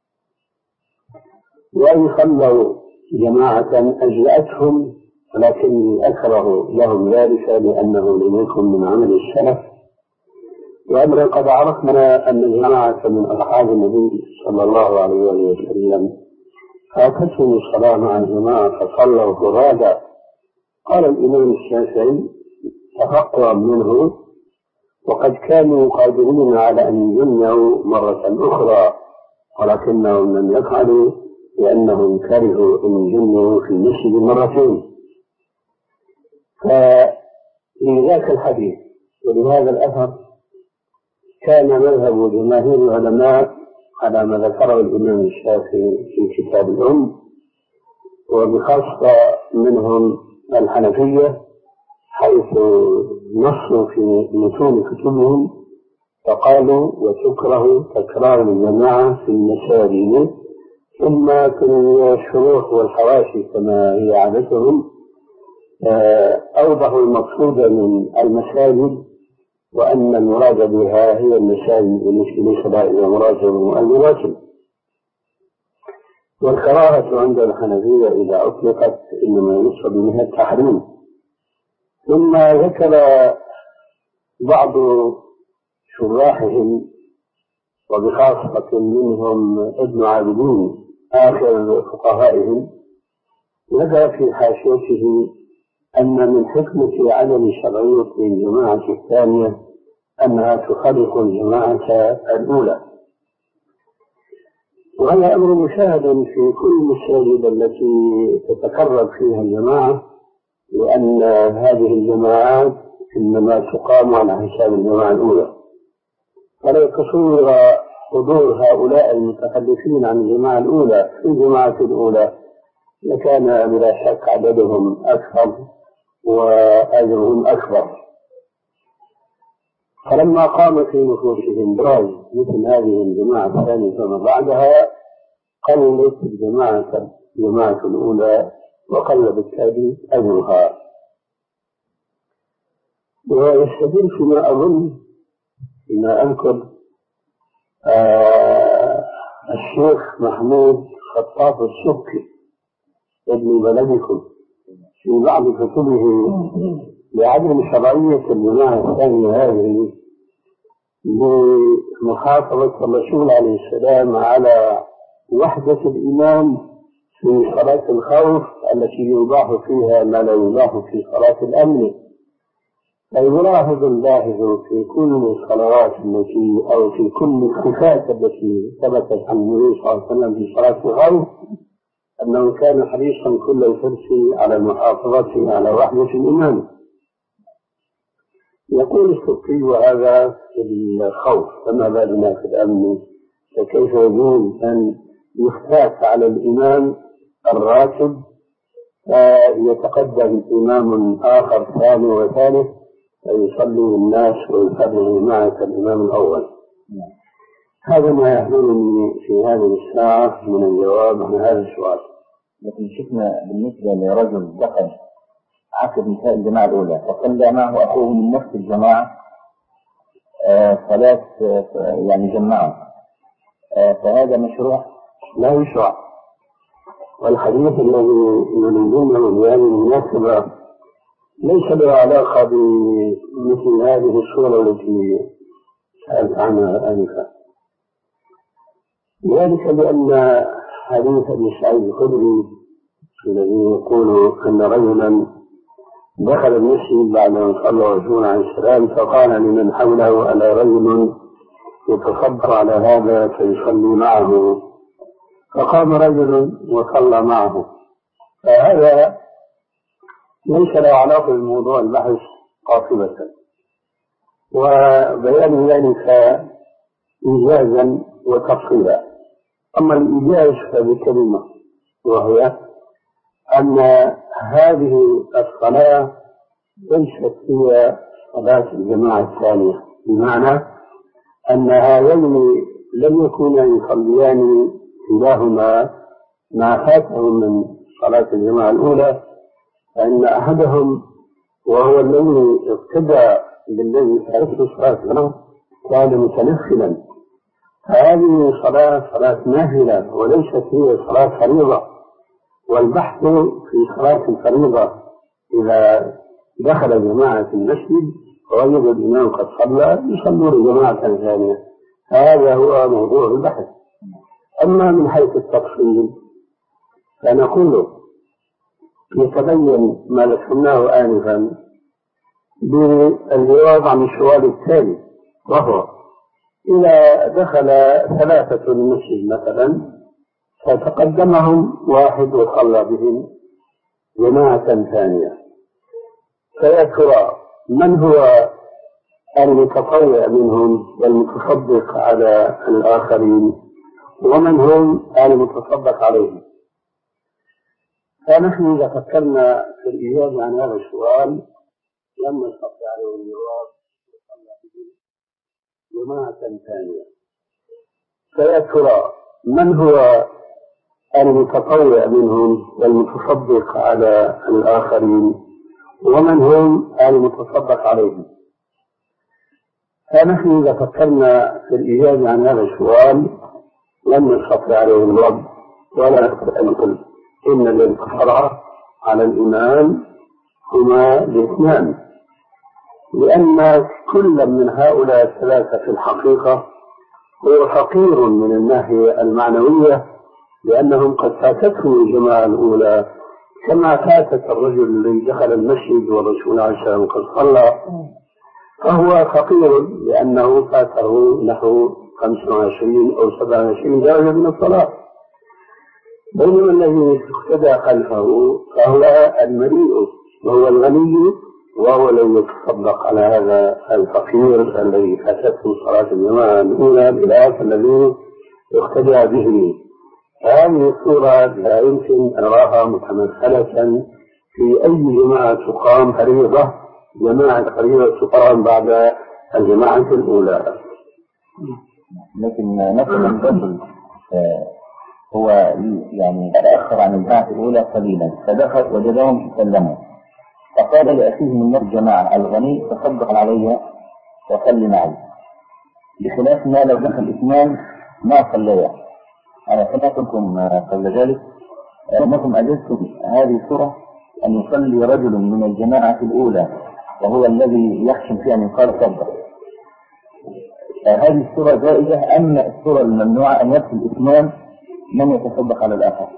وإن صلوا جماعة أجزأتهم، ولكن أكره لهم ذلك لأنه لم يكن من عمل السلف. وأمرا قد عرفنا أن جماعة من أصحاب النبي صلى الله عليه وسلم فاتتهم الصلاة مع الجماعة فصلوا فرادا. قال الإمام الشافعي تفقها منه: وقد كانوا قادرين على أن يمنعوا مرة أخرى ولكنهم لم يفعلوا لأنهم كرهوا أن يجنوا في المسجد مرتين. فلذاك الحديث ولهذا الأثر كان مذهب جماهير العلماء على ما ذكره الإمام الشافعي في كتاب الأم، وبخاصة منهم الحنفية، حيث نصوا في متون كتبهم فقالوا: وتكره تكرار الجماعة في المساجد. ثم في الشروح والحواشي كما هي عادتهم أوضحوا المقصود من المساجد، وأن المراد بها هي المساجد التي ليس لها مراد المؤذنات. والكراهة عند الحنفية إذا أطلقت إنما ينصب منها التحريم. ثم ذكر بعض شراحهم وبخاصة منهم ابن عابدين آخر فقهائهم، ذكر في حاشيته أن من حكمة عدم شرعية الجماعة الثانية أنها تخالف الجماعة الأولى. وهذا أمر مشاهد في كل المساجد التي تتكرر فيها الجماعة، لأن هذه الجماعات إنما تقام على حساب الجماعة الأولى. فلو تصور حضور هؤلاء المتخلفين عن الجماعة الأولى في الجماعة الأولى لكان بلا شك عددهم أكثر وأجرهم أكبر. فلما قام في نفوسهم براز مثل هذه الجماعة الثانية فما بعدها قلت الجماعة الأولى وقل بالتالي أجرها. ويستدل فيما أظن فيما أذكر الشيخ محمود خطاب السبكي ابن بلدكم في بعض كتبه لعدم شرعية الجماعة الثانية هذه بمحافظة الرسول عليه السلام على وحدة الإمام في صلاة الخوف التي يباح فيها ما لا يباح في صلاة الأمن. فيلاحظ اللاحظ في كل الصلوات التي أو في كل الصفات التي ثبتت عن النبي صلى الله عليه وسلم في صلاة الخوف أنه كان حريصا كل الحرص على المحافظة على وحدة الإمام. يقول السبكي: وهذا في الخوف، فما بالنا في الأمن؟ فكيف يجوز أن يختاف على الإمام الراتب فيتقدم إمام آخر ثاني وثالث فيصلي الناس ويصلي معك الإمام الأول؟ هذا ما يحضرني في هذه الساعة من الجواب عن هذا السؤال.
لكن شفنا بالنسبة لرجل دخل عقد نساء الجماعة الأولى وصلى معه أخوه من نفس الجماعة صلاة يعني جمعوا، فهذا مشروع؟
لا يشرع. والحديث الذي يريدونه بهذه المناسبة ليس له علاقة بمثل هذه الصورة التي سألت عنها آنفا، ذلك لأن حديث أبي سعيد الخدري الذي يقول أن رجلا دخل المسجد بعد أن صلى الرسول عليه السلام فقال لمن حوله ألا رجل يتصبر على هذا فيصلي معه، فقام رجل وصلى معه. فهذا ليس له علاقة بموضوع البحث قاطبة، وبيان ذلك إيجازا وتفصيلا. أما الإيجاز فبكلمة، وهي أن هذه الصلاة ليست هي صلاة الجماعة الثانية، بمعنى أن هذين لم يكونا يصليان كلاهما ما فاتهم من صلاة الجماعة الأولى، فإن أحدهم وهو الذي ابتدأ بالذي فاتته صلاة كان متنفلا، هذه صلاة نافلة وليست هي صلاة فريضة. والبحث في صلاة الفريضة إذا دخل جماعة المسجد ووجد الإمام قد صلى يصلون جماعة ثانية، هذا هو موضوع البحث. أما من حيث التفصيل فنقول يتبين ما ذكرناه آنفا بالجواب عن السؤال التالي، وهو إذا دخل ثلاثة المسجد مثلا فتقدمهم واحد وصلى بهم جماعة ثانية، فيا ترى من هو المتطوع منهم والمتصدق على الآخرين ومن هم المتصدق عليهم؟ فنحن إذا فكرنا في الإجابة عن هذا السؤال لم نستطع عليه الجواب وصلى بهم جماعة ثانية، فيا ترى من هو المتطوع منهم والمتصدق على الآخرين ومن هم المتصدق عليهم؟ فنحن إذا فكرنا في الإجابة عن هذا السؤال لم نستطع عليه الرد ولا نستطيع أن نقول إن الذي فرع على الإمام هما الاثنان، لأن كل من هؤلاء الثلاثة في الحقيقة هو فقير من الناحية المعنوية، لأنهم قد فاتتهم الجماعة الأولى كما فاتت الرجل الذي دخل المسجد والرسول عليه السلام قد صلى، فهو فقير لأنه فاته نحو 25 أو 27 درجة من الصلاة، بينما الذي اقتدى خلفه فهو المليء وهو الغني وهو الذي يتصدق على هذا الفقير الذي فاتته صلاة الجماعة الأولى بخلاف الذي اقتدى به. هذه الصورة لا يمكن أن نراها متمثلة في أي جماعة تقام فريضة، جماعة فريضة تقام بعد الجماعة الأولى.
لكن مثلا الرجل هو يعني تأخر عن الجماعة الأولى قليلا فدخل وجدهم يسلموا، فقال لأخيه من الجماعة الغني تصدق علي وصلي معي، بخلاف ما لو دخل اثنان ما صليا. أنا سمعتكم قبل ذلك أنكم أجزتم هذه الصورة أن يصلي رجل من الجماعة الأولى وهو الذي يخشم فيها أن يقال صدق، هذه الصورة جائزة. أما الصورة الممنوعة أن يدخل اثنان من يتصدق على الآخر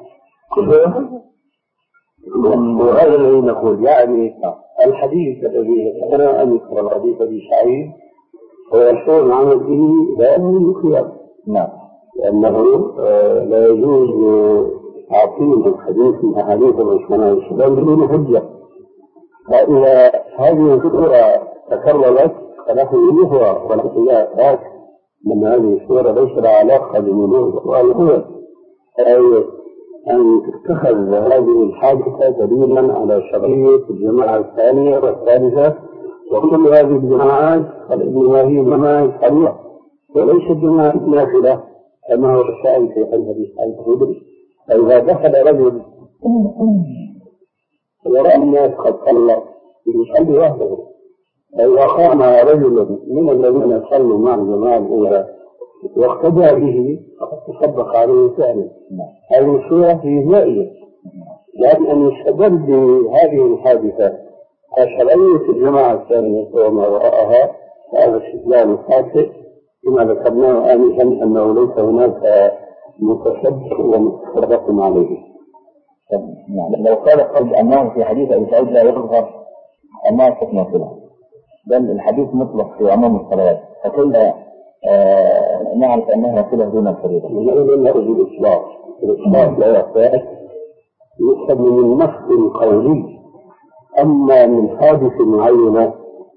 وهذا الذي نقول يعني الحديث الذي ذكرنا أن يذكر الحديث أبي سعيد ويشعر العمل به لا يمكن الخيار،
نعم،
لأنه لا يجوز تعطيل الحديث من أحاديث الرسول عليه السلام بدون حجة. فإذا هذه الفكرة تكررت فنحن نجيبها ونحن لا ذاك من هذه الصورة ليس لها علاقة بموضوع القوة، أي أن تتخذ هذه الحادثة دليلا على شرعية الجماعة الثانية والثالثة، وكل هذه الجماعات فإنما هي جماعة حرية وليست جماعة نافلة كما هو الشأن في حديث أبي سعيد الخدري. فإذا دخل رجل ورأى الناس قد صلى يصلي وحده، فإذا قام رجل من الذين صلوا مع الجماعة الأولى واقتدى به فقد تصدق عليه فعلا. هذه الصورة في جائزة، لكن أن يستدل بهذه الحادثة كشرعية الجماعة الثانية وما وراءها هذا استدلال خاطئ، كما ذكرناه آنفا أنه ليس هناك متصدق ومتصدق عليه.
لو قال قبل أنه في حديث أبي سعيد لا يظهر أنها نافلة، بل الحديث مطلق في عموم الصلوات، فكل نعرف أنها نافلة دون الفريضة.
نقول أنه الإطلاق لا يحتاج يؤخذ من النص قولي، أما من حادث معينة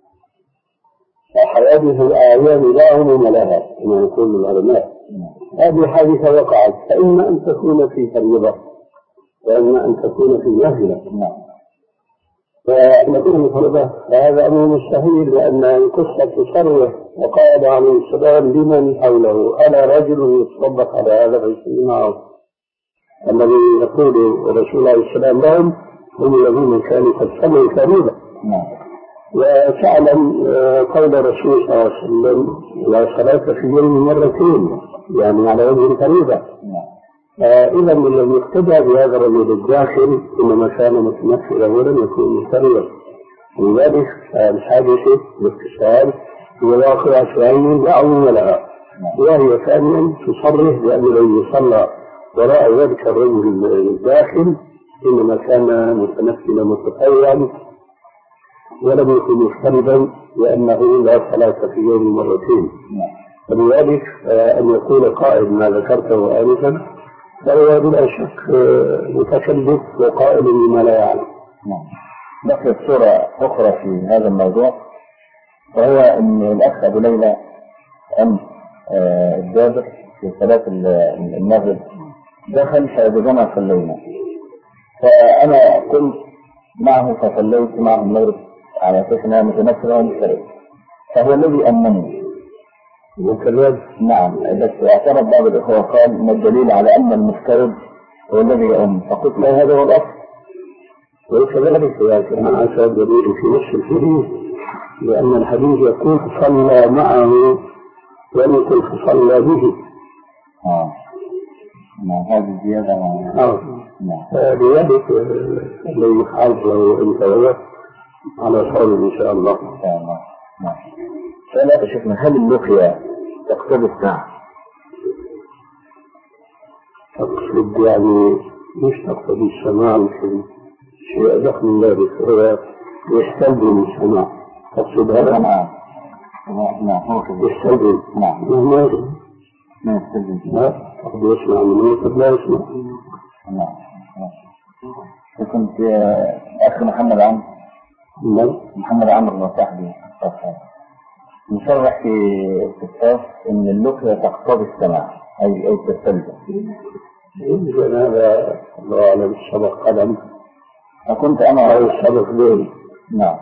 فحوادث الأعيان لا عموم لها كما يقول العلماء. هذه حادثة وقعت فإما أن تكون في فريضة وإما أن تكون في نافلة. فنكون فرضة فهذا أمر مستحيل، لأن القصة تصرح وقال عليه السلام لمن حوله ألا رجل يتصدق على هذا فيصلي معه. الذي يقول الرسول عليه السلام لهم هم الذين كانوا قد صلوا فريضة. وتعلم قول الرسول صلى الله عليه وسلم لا صلاة في يوم مرتين، يعني على وجه الفريضة. إذا من الذي اقتدى بهذا الرجل الداخل إنما كان متمثلا ولم يكون مفترضا، ولذلك الحادثة باختصار هي واقعة عين لا عموم لها، وهي ثانيا تصرح بأن الذي صلى وراء ذلك الرجل الداخل إنما كان متمثلا متطوعا ولم يكن مفترضا، لأنه لا صلاة في يوم مرتين. فلذلك أن يقول قائل ما ذكرته آنفا فهو بلا شك متكلف وقائل لما لا يعلم.
بقيت صورة أخرى في هذا الموضوع، وهو أن الأخ أبو ليلى أمس الجابر في صلاة المغرب دخل فأذجنا صلينا، فأنا كنت معه فصليت معه المغرب على أساس أنها متنفرة ومشترك، فهو الذي أمني
وكذلك.
نعم، بس اعترض بعض الإخوة وقال ما الدليل على أن المفترض هو الذي يؤم، فقلت له هذا هو الأصل.
وكذلك كما أشار دليل في نفس الحديث، لأن الحديث يقول صلى معه ولم يقل صلى به.
هذه الزيادة.
لذلك الذي يحاول له أنت وياه على صواب إن شاء الله.
فلا شفنا هل اللقيا تقتضي الساعة؟
أقصد يعني مش تقتضي السماع، مثل شيء أدق من ذلك هو يستلزم السماع. تقصد هذا؟
نعم هو كذا
يستلزم.
نعم
ما يستلزم. لا قد يسمع منه قد لا يسمع.
نعم. كنت أخي محمد عمرو وصاحبي نشرح في الصف إن اللقيا تقتضي السماع أي تستلزم.
إذن هذا الله أعلم السبق قدم،
فكنت أنا
أو السبق ذهن.
نعم.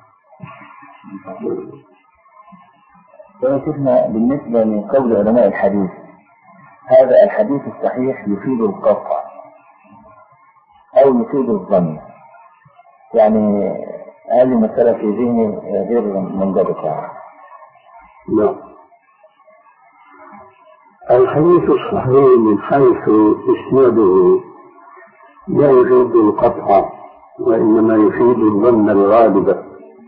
فشفنا بالنسبة لقول علماء الحديث هذا الحديث الصحيح يفيد القطع أو يفيد الظن، يعني هذه مسألة في ذهني غير منضبطة.
لا، الحديث الصحيح من حيث إسناده لا يفيد القطع وإنما يفيد الظن الغالبة،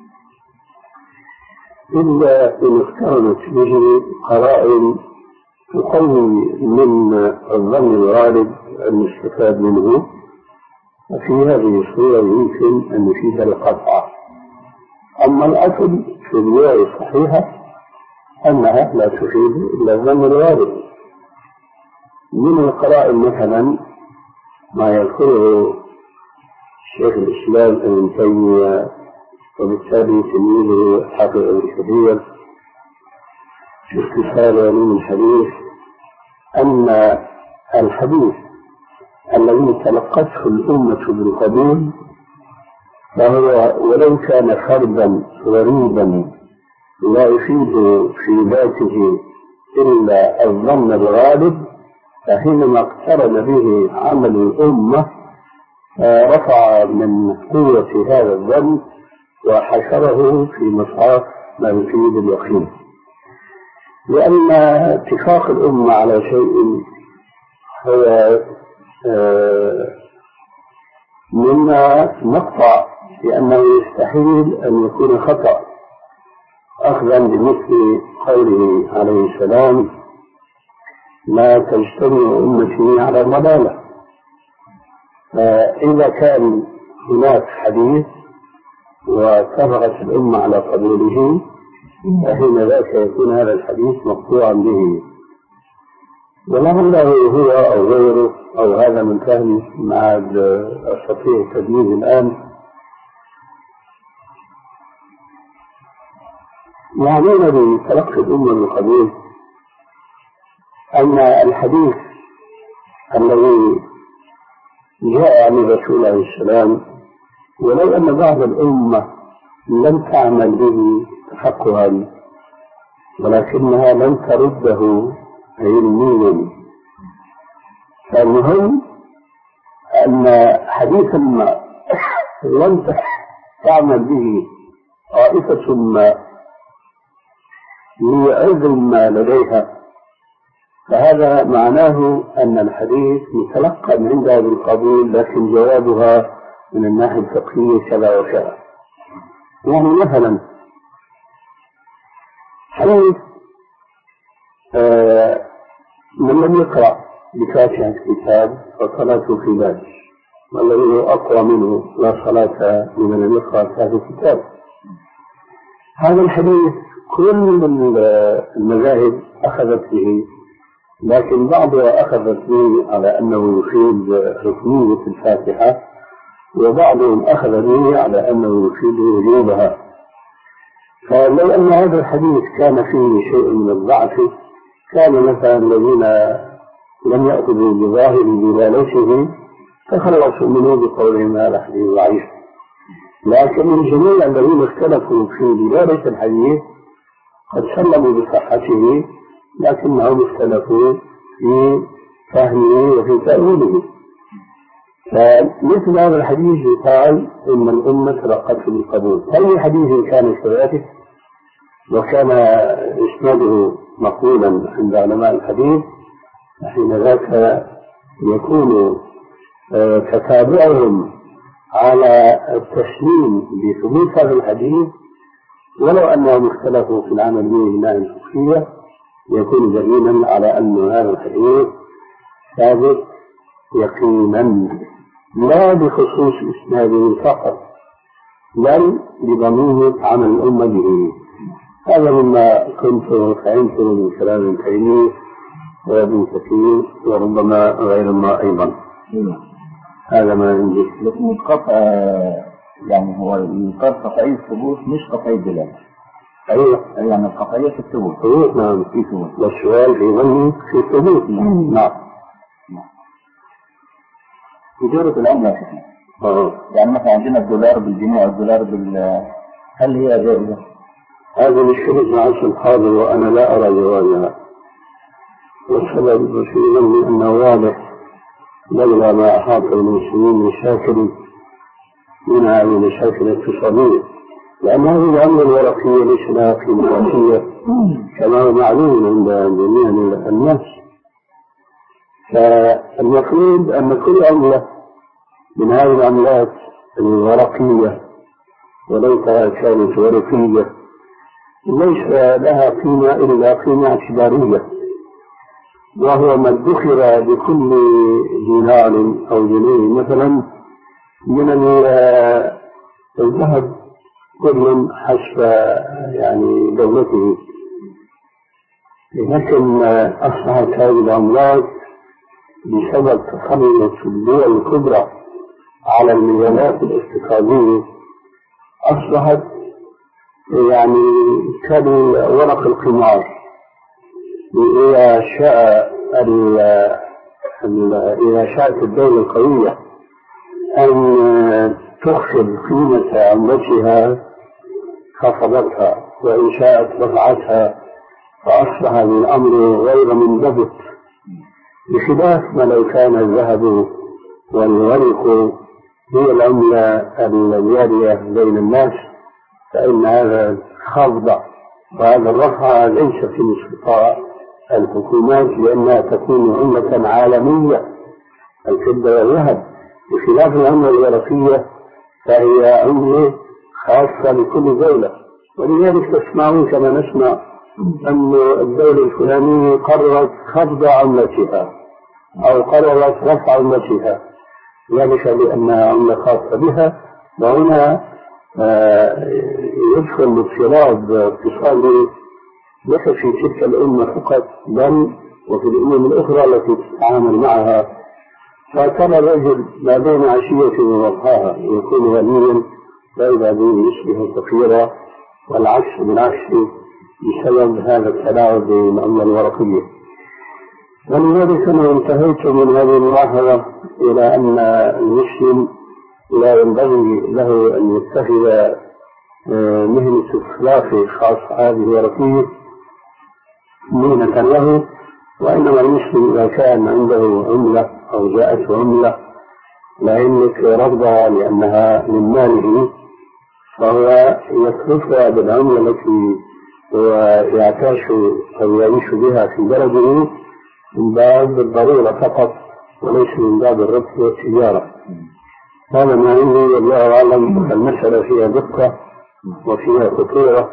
إلا إن اقترنت به قرائن تقوي من الظن الغالب المستفاد منه، وفي هذه الصورة يمكن أن يفيد القطع. أما الأصل في الرواية الصحيحة أنها لا تفيد إلا الظن الغالب. من القرائن مثلا ما يذكره شيخ الإسلام ابن تيمية وبالتالي تلميذه حافظ ابن كثير في اختصار علوم الحديث أن الحديث الذي تلقته الأمة بالقبول فهو ولو كان فردا غريبا لا يفيد في ذاته إلا الظن الغالب، فحينما اقترن به عمل الأمة رفع من قوة هذا الظن وحشره في مصحف ما يفيد اليقين، لأن اتفاق الأمة على شيء هو مما نقطع لأنه يستحيل أن يكون خطأ، أخذا بمثل قوله عليه السلام: لا تجتمع أمتي على ضلالة. فإذا كان هناك حديث واتفقت الأمة على قبوله فحين ذاك يكون هذا الحديث مقطوعا به، ولعله هو أو غيره أو هذا من فهمي ما عاد أستطيع التدليل الآن، يعنون بتلقي الأمة بالقبول أن الحديث الذي جاء عن الرسول عليه السلام ولو أن بعض الأمة لم تعمل به تفقها ولكنها لم ترده علميا، فالمهم أن حديثا ما لم تعمل به طائفة ما لعذر ما لديها، فهذا معناه أن الحديث متلقى عندها بالقبول، لكن جوابها من الناحية الفقهية كذا وكذا. يعني مثلا حديث من لم يقرأ بفاتحة الكتاب فصلاته في باطل، والذي هو أقوى منه لا صلاة لمن لم يقرأ بفاتحة الكتاب. هذا الحديث كل المذاهب أخذت به، لكن بعضها أخذت به على أنه يفيد ركنية الفاتحة، وبعضهم أخذ به على أنه يفيد وجوبها. فلو أن هذا الحديث كان فيه شيء من الضعف كان مثلا الذين لم يأخذوا بظاهر دلالته تخلصوا منه بقولهم هذا حديث ضعيف، لكن الجميع الذين اختلفوا في دلالة الحديث قد سلموا بصحته، لكنهم اختلفوا في فهمه وفي تأويله. فمثل هذا الحديث يقال إن الأمة تلقته بالقبول. أي حديث كان كذلك وكان إسناده مقبولا عند علماء الحديث حين ذاك يكون تتابعهم على التسليم بثبوت هذا الحديث ولو أنهم اختلفوا في العمل به من الناحية الفقهية يكون دليلا على أن هذا الحديث ثابت يقينا، لا بخصوص إسناده فقط بل بضمير عمل الأمة به. هذا مما كنت فهمته من كلام ابن تيمية وابن كثير وربما غير ما أيضا. هذا ما عندي.
لكن القطع يعني هو القطع قطعي الثبوت مش قطعي الدلالة.
أيوة
يعني القطعية في الثبوت.
نعم
في ثبوت.
والسؤال في ظني في الثبوت. نعم.
إدارة العملة يعني مثلا عندنا الدولار بالجنيه والدولار هل هي جائزة؟
هذا مشكلة مع الحاضر وأنا لا أرى جوازها، والسبب في ظني أنه واضح لولا ما أحاط المسلمين مشاكل من هذه المشاكل الاقتصادية، لأن هذه العملة الورقية ليس لها قيمة رئيسية كما هو معلوم عند جميع الناس. فالمفروض أن كل عملة من هذه العملات الورقية وليس كانت ورقية ليس لها قيمة إلا قيمة اعتبارية، وهو ما ادخر بكل دينار أو جنيه مثلا من الذهب كل حسب يعني دولته، لكن أصبحت هذه العملات بسبب تسلط الدول الكبرى على الميزانات الاقتصادية أصبحت يعني كورق القمار. إذا شاءت الدولة القوية أن تخفض قيمة عملتها خفضتها، وإن شاءت رفعتها، فأصبح الأمر غير منضبط، بخلاف ما لو كان الذهب والورق هي العملة الجارية بين الناس، فإن هذا خفض وهذا الرفع ليس في استطاع الحكومات، لأنها تكون عملة عالمية الفضة والذهب، بخلاف العملة الورقية فهي عملة خاصة لكل دولة. ولذلك تسمعون كما نسمع أن الدولة الفلانية قررت خفض عملتها أو قررت رفع عملتها، ذلك لأنها عملة خاصة بها. وهنا يدخل الاضطراب اقتصادي ليس في تلك الأمة فقط بل وفي الأمم الأخرى التي تتعامل معها. فترى الرجل ما بين عشية وضحاها يكون غنيا فإذا به يصبح فقيرا، والعكس بالعكس بسبب هذا التلاعب بالعملة الورقية. ولذلك أنا انتهيت من هذه الملاحظة إلى أن المسلم لا ينبغي له أن يتخذ مهنة الخلافة خاصة هذه الورقية مهنة له، وإنما المسلم إذا كان عنده عملة أو جاءته عملة لا يملك رفضها لأنها من ماله، فهو يصرفها بالعملة التي هو يعتاش أو يعيش بها في بلده من باب الضرورة فقط وليس من باب الربح والتجارة. هذا ما عندي والله أعلم. المسألة فيها دقة وفيها خطورة،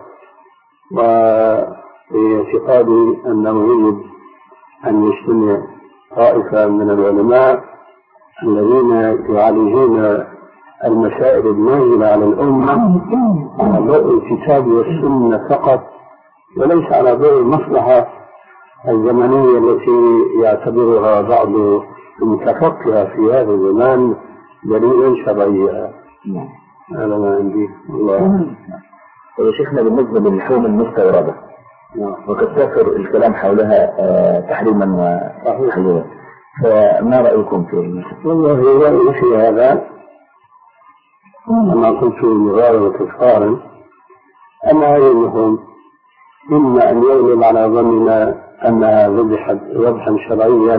وفي اعتقادي أنه يجب أن يجتمع طائفة من العلماء الذين يعالجون المسائل النازلة على الأمة على ضوء الكتاب والسنة فقط، وليس على ضوء المصلحة الزمنية التي يعتبرها بعض المتفقهة في هذا الزمان دليلا شرعيا. هذا ما عندي. الله.
شيخنا بالنسبة للحوم المستوردة وقد سافر الكلام حولها تحريما وتحليلا، فما رأيكم في
والله رأيي في هذا كما قلت مغاربة القارن أن هذه اللحوم إما أن يغلب على ظننا أنها ذبحت ذبحا شرعيا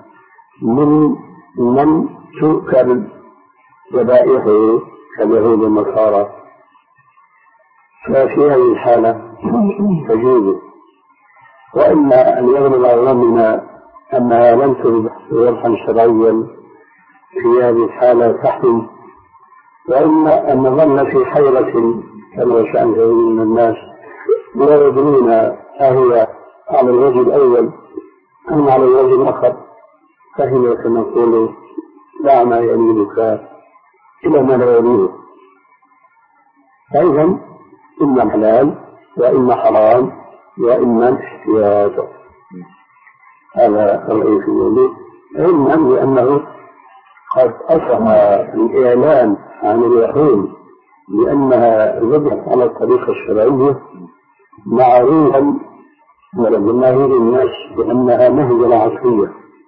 من تؤكل ذبائحه كاليهود والنصارى، ففي هذه الحالة تجوز، وإما أن يغلب على ظننا أنها لم تذبح ذبحا شرعيا في هذه الحالة تحرم، وإما أن نظن في حيرة كما شأن من الناس لا يدرون أهي على الوجه الأول أم على الوجه الآخر، فهنا كما نقول دع ما يميلك إلى ما لا يميلك. فإذا إما حلال وإما حرام وإما احتياط. هذا الرأي في ذلك، علما بأنه قد أصبح الإعلان عن اللحوم لأنها ذبحت على الطريقة الشرعية معروفا ولجماهير الناس بأنها مهزلة عصرية،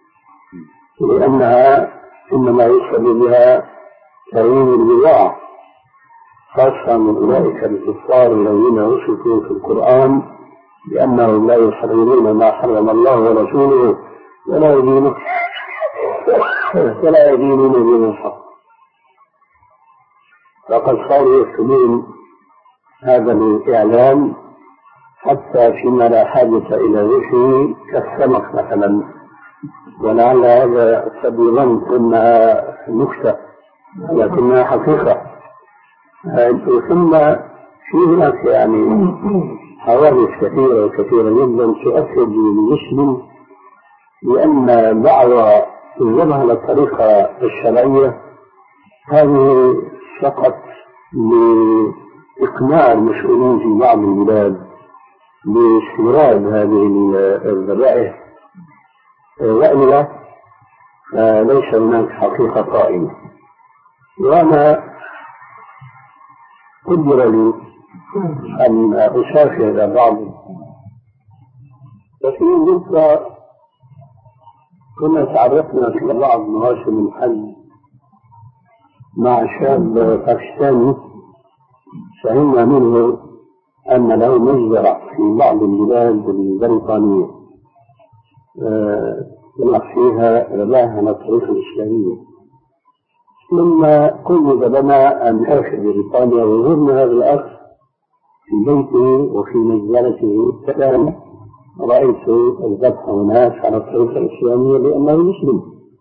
لأنها إنما يشهد بها تغيير البضاعة، خاصة من أولئك الكفار الذين وصفوا في القرآن بأنهم لا يحرمون ما حرم الله ورسوله ولا يدينون دين الحق، فقد صاروا يكتبون هذا الإعلان حتى فيما لا حاجة إلى ذكره كالسمك مثلا، ولعل هذا قد يظن أنها نكتة لكنها حقيقة. ثم في هناك يعني حوادث كثيرة وكثيرة جدا تؤكد للمسلم لأن دعوى الذبح على الطريقة الشرعية هذه فقط لإقناع المسؤولين في بعض البلاد باستيراد هذه الذبائح، وإلا فليس هناك حقيقة قائمة. وأنا قدر لي أن أشارك بعض، وفي مدة كنا تعرفنا في بعض مواسم الحج مع شاب باكستاني فهمنا منه أن له مزرعة في بعض البلاد البريطانية يلعب فيها رباها على الطريقة الإسلامية، لما قلت لنا أن نسافر بريطانيا وزرنا هذا الأخ في بيته وفي مجزرته السلام، رأيت الذبح هناك على الطريقة الإسلامية لأنه مسلم،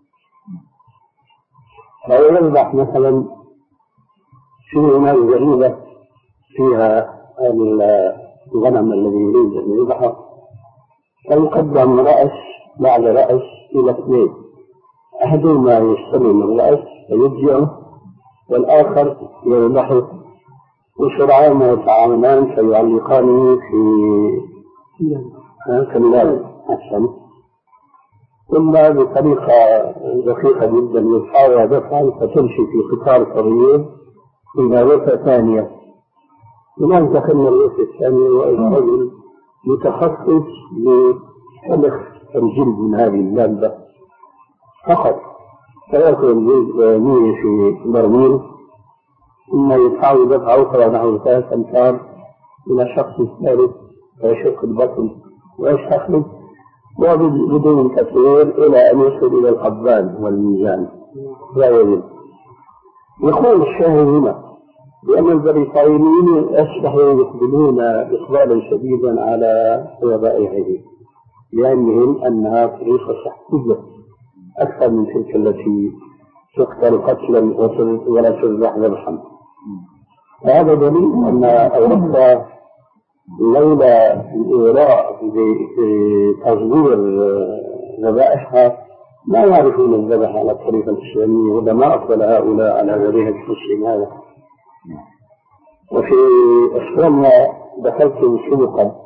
فهو يذبح مثلا في هناك جريدة فيها الغنم الذي يريد أن يذبحه، فيقدم رأس بعد رأس إلى اثنين، أحدهما يستلم الرأس فيجزئه والآخر يذبحه، وسرعان ما يتعاملان فيعلقانه في كلاب حسن، ثم بطريقة دقيقة جدا يدفعها دفعا فتمشي في قطار صغير إلى وفاة ثانية، ثم دخلنا الوفاة الثانية وإذا رجل متخصص لحلق الجلد من هذه اللابة فقط، فيأكل الجلد في برميل ثم يدفعه دفعة أخرى نحو 3 أمتار إلى شخص ثالث فيشق البطن ويستخرج وبدون تسوير إلى أن يصل إلى القبان والميزان لا يزيد. يقول الشاهد هنا بأن البريطانيين أصبحوا يقبلون إقبالا شديدا على ذبائحه لأنهم أنها طريقة صحية أكثر من تلك التي تقتل قتلا ولا تذبح ذبحا. هذا دليل أن أوروبا لولا الإغراء بتصدير ذبائحها ما يعرفون الذبح على الطريقة الإسلامية، ولا ما أقبل هؤلاء على ذبيحة المسلم هذا. وفي أسبانيا دخلت سوقا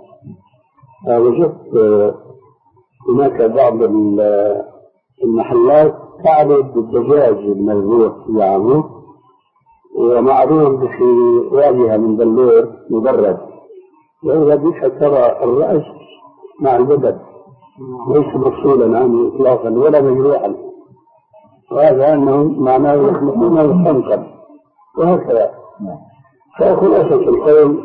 وجدت هناك بعض المحلات تعرض الدجاج المذبوح يعني ومعروض في واجهة من بلور مبرد، وإذا بك ترى الرأس مع البدن ليس مفصولا عنه إطلاقا ولا مجروحا، وهذا أنه معناه يخلقونه خنقا وهكذا. فخلاصة القول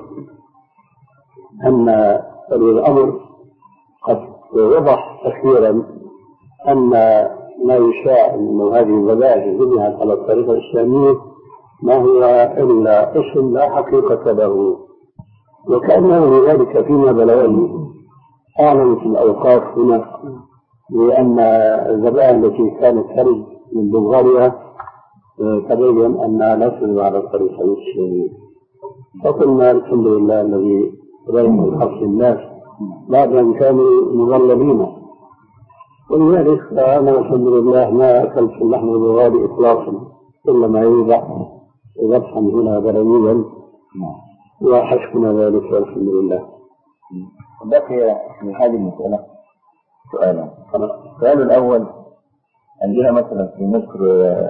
أن الأمر قد وضح أخيرا أن ما يشاع أن هذه الذبائح ذبحت على الطريقة الإسلامية ما هو إلا اسم لا حقيقة له، وكأنه لذلك فيما بلغني أعلنت الأوقاف هنا لأن الذبائح التي كانت خارج من بلغاريا تبين أنها لا تذبح على الطريقة الإسلامية، فقلنا الحمد لله الذي رأينا الحق الناس بعد أن كانوا مغلبين، ولذلك أنا الحمد لله ما أكلت اللحم البلغاري إطلاقا إلا ما يذبح ذبحا هنا برميلا وحسبنا ذلك والحمد لله.
بقي في هذه المسألة سؤالان. السؤال الأول، عندنا مثلا في مصر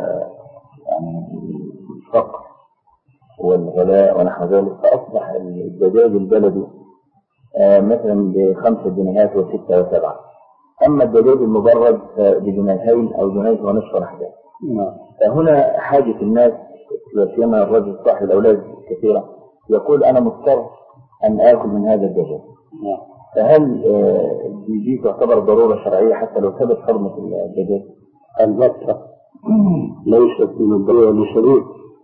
يعني الفقر والغلاء ونحو ذلك، فأصبح الدجاج البلدي مثلا ب5 جنيهات و6 و7، أما الدجاج المبرد ب2 أو 2.5 وحدات. فهنا حاجة الناس سيما الرجل صاحب الأولاد كثيرة يقول أنا مضطر أن آكل من هذا الدجاج، فهل دي تعتبر ضرورة شرعية حتى لو ثبت حرمة الدجاج؟
البتة ليست من الضرورة لشريك،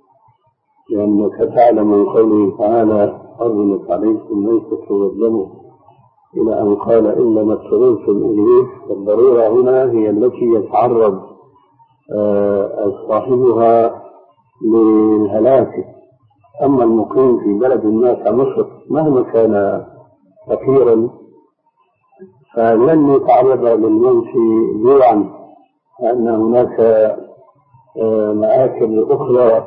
لأنك تعلم من قوله تعالى حرمت عليكم الميتة والدم إلى أن قال إلا ما اضطررتم إليه، والضرورة هنا هي التي يتعرض صاحبها للهلاك. أما المقيم في بلد ما كمصر مهما كان فقيرا فلن يتعرض للموت جوعا، لأن هناك مآكل أخرى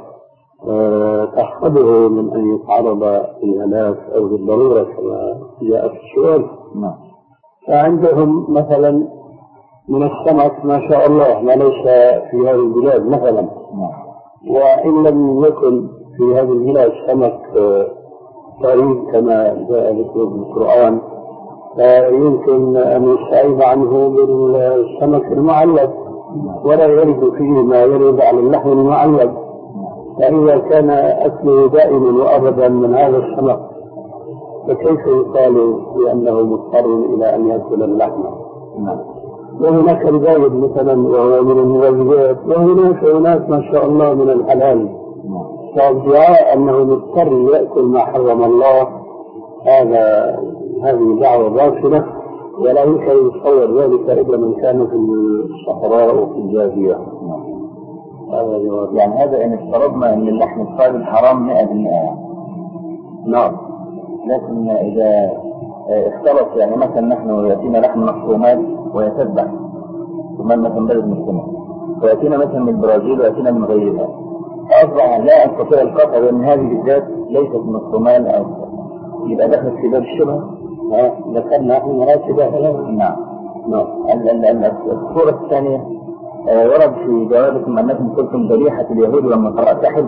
تحفظه من أن يتعرض للهلاك أو للضرورة كما جاء في السؤال. فعندهم مثلا من السمك ما شاء الله ما ليس في هذه البلاد مثلا، وإن لم يكن في هذه البلاد سمك طري كما جاء ذكره في القرآن، فيمكن أن يستعيد عنه بالسمك المعلب ولا يرد فيه ما يرد على اللحم المعلب، فإذا كان أكله دائما وأبدا من هذا السمك فكيف يقال بأنه مضطر إلى أن يأكل اللحم؟ وهناك الزايد مثلا وهو من المغذيات، وهناك أناس ما شاء الله من الحلال، فادعاء أنه مضطر يأكل ما حرم الله هذه دعوة باطلة، ولا يمكن أن يتصور ذلك إلا من كان في الصحراء وفي الجاهلية.
يعني هذا إن افترضنا أن اللحم الصائب حرام 100%.
نعم.
لكن إذا اختلط يعني مثلا نحن يأتينا لحم مفرومات ويتبع ثم مثلا بلد مسلمة، ويأتينا مثلا من البرازيل ويأتينا من غيرها، أصبح لا أستطيع القطع بأن هذه بالذات ليست مفرومان أو يبقى دخلت في باب الشبهة.
ذكرنا نحن مراتب.
نعم. الصورة الثانية ورد في جوابكم أنكم قلتم ذبيحة اليهود والنصارى تحل،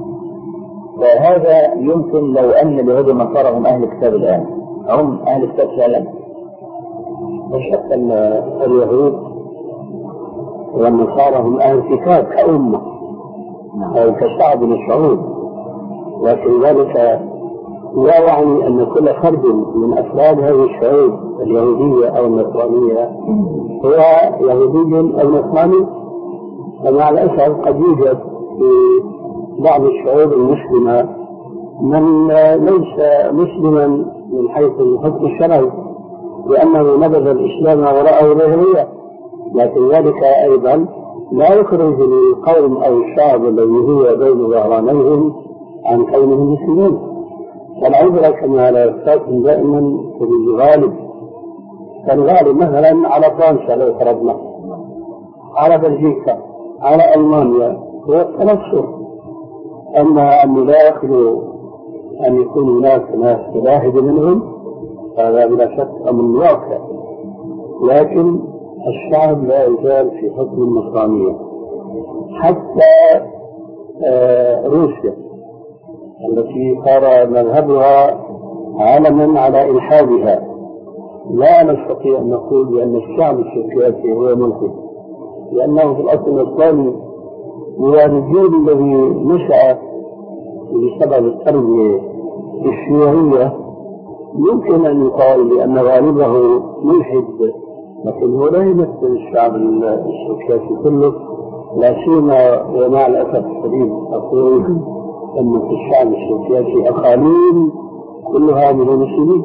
فهذا يمكن لو أن اليهود والنصارى هم أهل الكتاب الآن، هم أهل الكتاب فعلا.
وشك أن اليهود والنصارى هم أهل الكتاب كأمة أو كشعب من الشعوب، لكن ذلك لا يعني أن كل فرد من أفراد هذه الشعوب اليهودية أو النصرانية هو يهودي أو نصراني. ومع الأسف قد يوجد في بعض الشعوب المسلمة من ليس مسلما من حيث الحكم الشرعي لأنه نبذ الإسلام وراءه ظاهرية، لكن ذلك أيضا لا يخرج القوم أو الشعب الذي هو بين ظهرانيهم عن كونهم مسلمين. والعبرة كما لا يفتكر دائما في الغالب، فالغالب مثلا على فرنسا لو فرضنا، على بلجيكا، على ألمانيا هو التنصر. أما أنه لا يخلو أن يكون هناك ناس واحد منهم هذا بلا شك أمر واقع، لكن الشعب لا يزال في حكم النصرانية. حتى روسيا التي صار مذهبها علما على إلحادها لا نستطيع أن نقول بأن الشعب السورياسي هو ملحد، لأنه في الأصل الإسلامي هو الجيل الذي نشأ بسبب التربية الشيوعية يمكن أن يقال بأن غالبه ملحد، لكن هو لا يمثل الشعب السورياسي كله، لا سيما ومع الأسف الشديد أقول أن في الشعب السورياسي أقاليم كلها من المسلمين.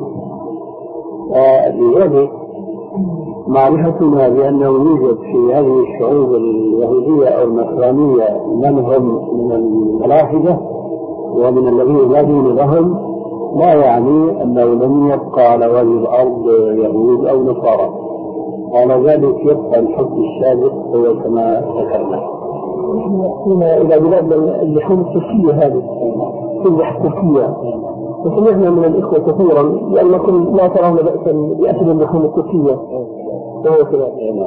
لذلك معرفتنا بأنه يوجد في هذه الشعوب اليهودية أو النصرانية من هم من الملاحدة ومن الذين لا دين لهم لا يعني أنه لم يبقى على وجه الأرض يهود أو نصارى، على ذلك يبقى الحكم السابق هو كما ذكرنا.
نحن يأتينا إلى بلاد اللحوم التركية هذه في اللحم التركية، وسمعنا من الإخوة كثيرا لأنكم لا ترون بأسا بأكل اللحوم التركية وهو كذا.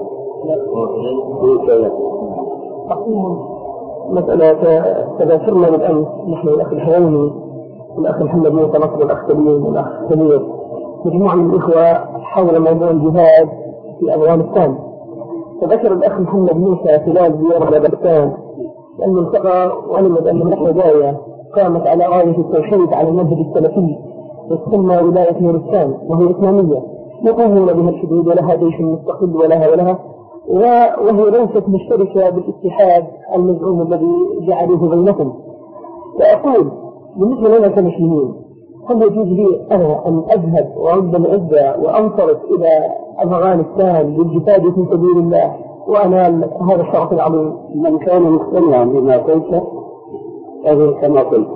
مسألة تذاكرنا بالأمس نحن الأخ الحويني والأخ محمد موسى نصر والأخ سليم والأخ سمير مجموعة من الإخوة حول موضوع الجهاد في أفغانستان. فذكر الأخ محمد موسى خلال زيارة أفغانستان أن التقى وعلم بأن النحو داية قامت على غاية التوحيد على المنهج السلفي وتسمى ولاية نورستان وهي إسلامية يقومون بها الحدود ولها جيش مستقل ولها وهي ليست مشتركة بالاتحاد المزعوم الذي جعلوه بينكم. فأقول بالنسبة لنا كمسلمين هل يجوز لي أنا أن أذهب وأرد العزة وأنصرف إلى أفغانستان للجهاد في سبيل الله وأنال هذا الشرف العظيم؟
من كان مقتنعا بما قلت هذا كما قلت،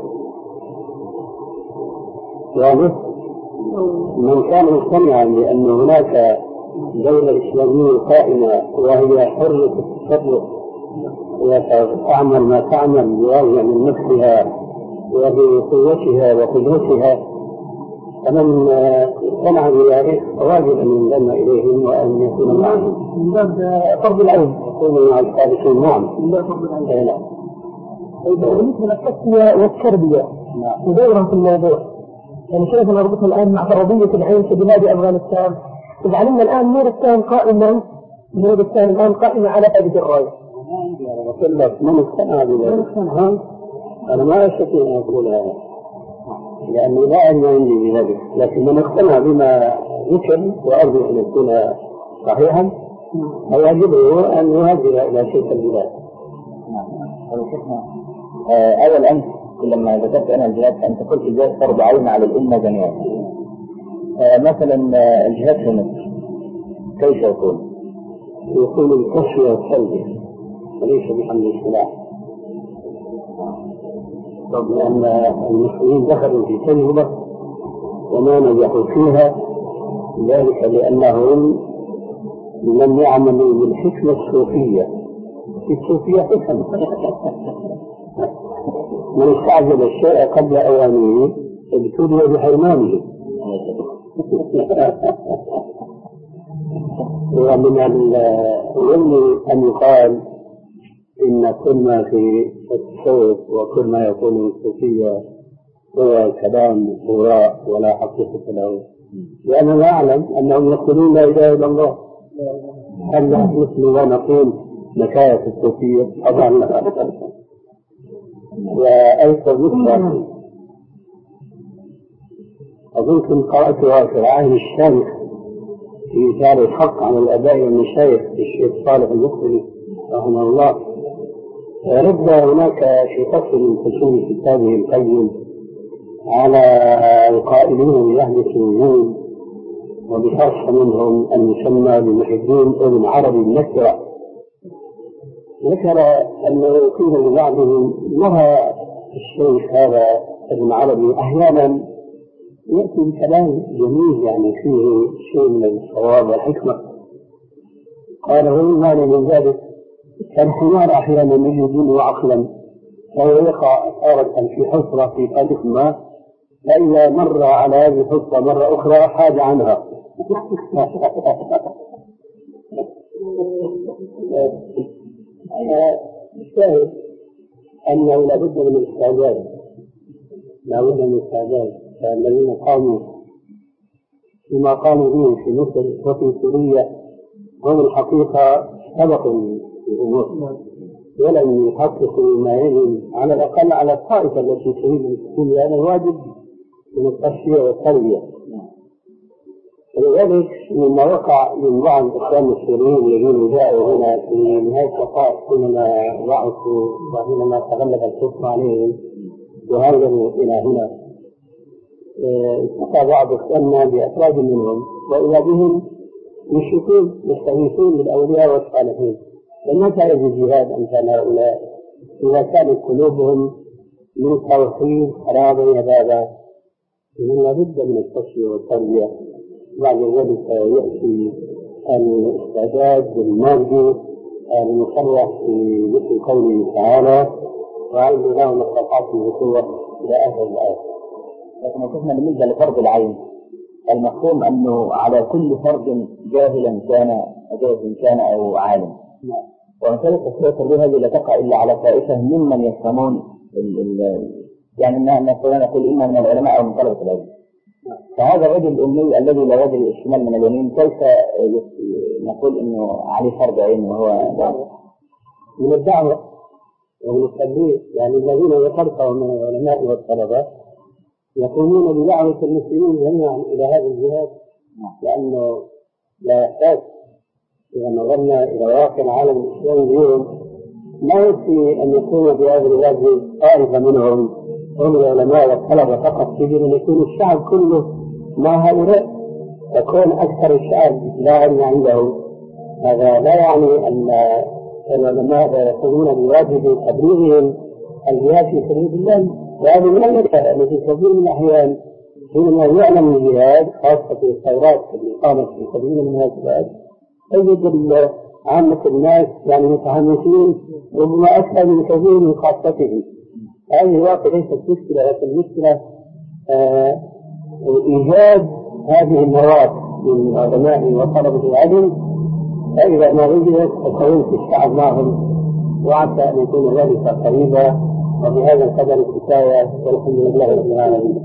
يعني من كان مقتنعا بأن هناك دولة إسلامية قائمة وهي حرة التصرف وتعمل ما تعمل بوجه من نفسها وبقوتها وقدرتها، فمن اقتنع بذلك واجب أن ينضم إليهم وأن يكون معهم
من باب فرض العين،
يكون مع الصالحين. نعم،
من باب فرض العين. بالنسبة للتسوية والتربية ودورها في الموضوع، يعني كيف نربطها الآن مع فرضية العين في بلاد أفغانستان؟ إذا علمنا الآن نورستان الآن قائمة على هذه الراية.
أقول لك من اقتنع بذلك أنا ما أستطيع أن أقول هذا لأني لا علم عندي بذلك، لكن من اقتنع بما ذكر وأرجو أن يكون صحيحا فيجبه أن يهاجر إلى تلك البلاد.
أول أمس لما ذكرت أنا الجهاد فأنت قلت الجهاد فرض عين على الأمة جميعا. مثلا الجهاد في مصر كيف يكون؟
يكون التصفية والتلبية وليس بحمل السلاح. لأن المسلمين دخلوا في تجربة وما نجحوا فيها، ذلك لأنهم لم يعملوا بالحكمة الصوفية. الصوفية حكم. من استعجل الشيء قبل أوانه ابتلي بحرمانه. ومن الظلم أن يقال إن كل ما في التصوف وكل ما يكون الصوفية هو كلام هراء ولا حقيقة له، لأننا نعلم أنهم يقولون لا إله إلا الله. هل نحن ونقول مكاية الصوفية؟ طبعا لا. وأيضا مثل أظن كنت قرأتها في العهد الشامخ في رسالة الحق عن الآباء والمشايخ الشيخ صالح المقبري رحمه الله، رد هناك في فصل من فصول كتابه القيم على القائلين بوحدة الوجود وبخاصة منهم المسمى بمحبين ابن عربي النكرة. ذكر أنه قيل لبعضهم نرى الشيخ هذا ابن عربي أحيانا يأتي بكلام جميل يعني فيه شيء من الصواب والحكمة. قال هو المعنى من ذلك كالحمار أحيانا يجد عقلا فهو يقع تارة في حفرة في طريق ما، فإذا مر على هذه الحفرة مرة أخرى حاد عنها. الشاهد أنه لابد من الاستعداد، لابد من الاستعداد. فالذين قاموا بما قاموا به في مصر وفي سوريا هم الحقيقة سبقوا الأمور ولم يحققوا ما يجب على الأقل على الطائفة التي تريد أن تكون هذا الواجب من التصفية والتربية. ولذلك مما وقع من بعض الإخوان السوريين الذين جاءوا هنا في نهاية الوقائع حينما ضعفوا وحينما تغلب الكفر عليهم وهاجروا إلى هنا، استطاع بعض إخواننا بأفراد منهم وإذا بهم يشركون يستغيثون بالأولياء والصالحين. فمتى يجب الجهاد أمثال هؤلاء إذا كانت قلوبهم من التوحيد خرابا يبابا؟ إذن لابد من التصفية والتربية. بعد ذلك يأتي الاستعداد المادي المصرح في مثل قوله تعالى وأعد لهم ما استطعتم من قوة إلى آخر الآية.
لكن وقفنا بالنسبة لفرض العين المفهوم أنه على كل فرد جاهلا كان أو عالم، ومثال التصفية هذه لا تقع إلا على طائفة ممن يفهمون يعني أننا نقول إما من العلماء أو من طلبة العلم. فهذا الرجل الأمي الذي لا يدري الشمال من اليمين كيف نقول إنه عليه فرض عين وهو
من الدعوة ومن التبليغ؟ يعني الذين ذكرتهم من العلماء والطلبة يقومون بدعوة المسلمين جميعا إلى هذا الجهاد، لأنه لا يحتاج إذا نظرنا إلى واقع العالم الإسلامي اليوم ما يكفي أن يكون بهذا الواجب طائفة منهم هم العلماء والطلبة فقط، يجب أن يكون الشعب كله مع هؤلاء، تكون أكثر الشعب لا علم عنده. هذا لا يعني أن العلماء يقومون بواجب تبليغهم الجهاد في سبيل الله، وهذا من المكان التي كثير من الأحيان حينما يعلم الجهاد خاصة في الثورات اللي قامت في سبيل من المناسبات تجد عامة الناس يعني متحمسين ربما أكثر من كثير من خاصتهم. هذه الواقع ليست مشكلة، لكن المشكلة إيجاد هذه المواد من علماء وطلبة العلم، فإذا ما وجدت تكون الشعب معهم، وعسى أن يكون ذلك قريبا. وبهذا القدر الكفاية والحمد لله رب العالمين.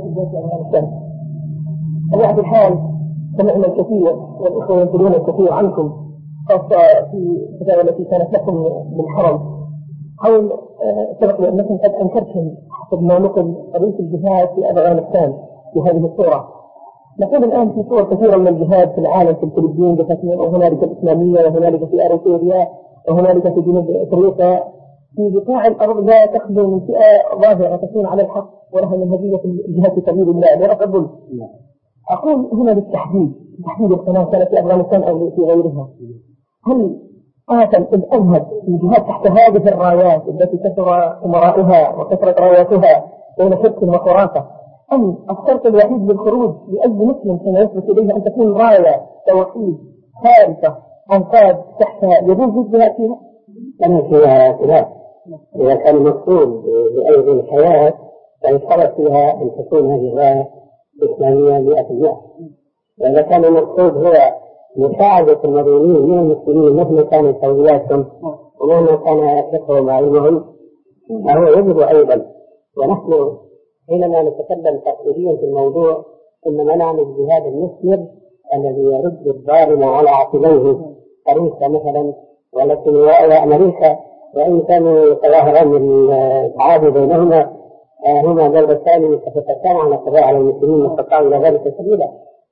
على كل حال سمعنا الكثير والإخوة ينقلون الكثير عنكم خاصة في الفتاوى التي كانت لكم بالحرم حول سبق أنكم قد أنكرتم حسب ما نقل قضية الجهاد في أفغانستان بهذه الصورة، نقول الآن في صور كثيرة من الجهاد في العالم، في الفلبين بفتن، وهنالك الإسلامية، وهنالك في أريتريا، وهنالك في جنوب أفريقيا. في بقاع الأرض لا تخلو من فئة ظاهرة تكون على الحق ولها منهجية في الجهاد في سبيل الله لرفع الظلم. أقول هنا بالتحديد، تحديد القناة كانت في أفغانستان أو في غيرها، هل قاتل الأزهر في جهاد تحت هذه الرايات التي كثر أمرائها وكثرت راياتها بين شرك وخرافة، أم الشرط الوحيد للخروج لأي مسلم كما يثبت إليه أن تكون راية توحيد خالصة أنقاذ تحت يجوز الجهاد فيها؟
أنا فيها خلاف. إذا كان المقصود بأيضا الحياة فيشترط فيها أن تكون هذه الراية إسلامية 100%. وإذا كان المقصود هو مساعدة المدنيين من المسلمين مهما كانت سوياتهم ومهما كان فقههم وعلمهم، فهو يجب أيضا. ونحن حينما نتكلم تقليديا في الموضوع إنما نعمل الجهاد المثمر الذي يرد الظالم على عقبيه، فرنسا مثلا ولكن وأمريكا وإن كانوا يتظاهرون التعاضي بينهما هما دولتان متفقتان على القضاء على المسلمين واستطاعوا إلى ذلك سبيلا.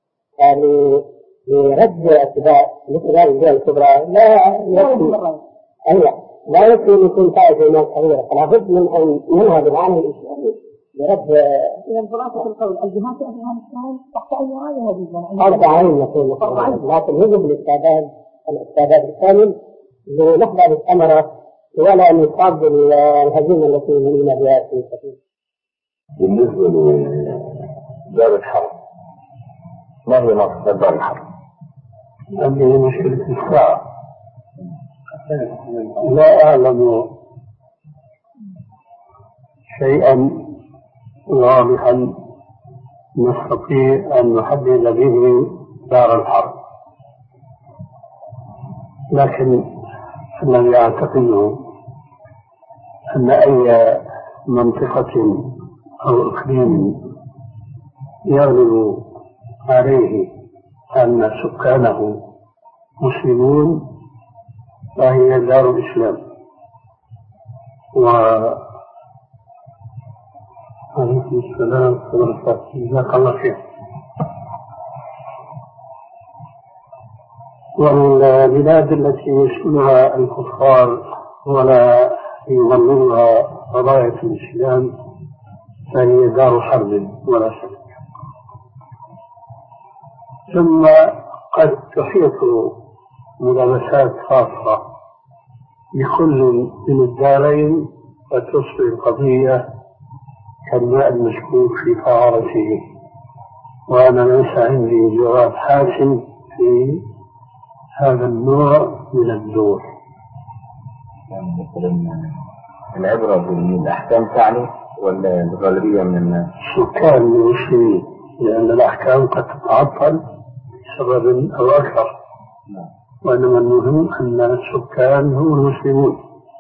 لرد اعتداء مثل هذه الدول الكبرى لا يكفي أن يكون طائفة من الصغيرة، فلا بد من أن ننهض العالم الإسلامي لرد.
إذا خلاصة القول الجهاد في أفغانستان تحت أي راية هذه؟
فرض عين نقول، لكن يجب الاستعداد الكامل لنحظى بالثمرة ولا أن يصاب بالهزيمة التي يهمنا بها في السفينة.
بالنسبة لدار الحرب، ما هي مقصد دار الحرب؟
هذه مشكلة الساعة. لا أعلم شيئا واضحا نستطيع أن نحدد به دار الحرب، لكن الذي أعتقده أن أي منطقة أو إقليم يغلب عليه أن سكانه مسلمون فهي دار الإسلام. عليكم السلام ورحمة الله وبركاته. جزاك الله خير. والبلاد التي يسكنها الكفار ولا يظللها قضايا الإسلام فهي دار حرب ولا شك. ثم قد تحيط ملابسات خاصة لكل من الدارين وتصبح القضية كالماء المسكوب في قعارته، وأنا ليس عندي جواب حاسم في هذا النوع من الدور.
يعني مثلا العبرة بالأحكام تعني ولا الغالبية من الناس؟
سكان المسلمين، لأن الأحكام قد تتعطل بسبب أو أكثر، وإنما المهم أن السكان هم المسلمون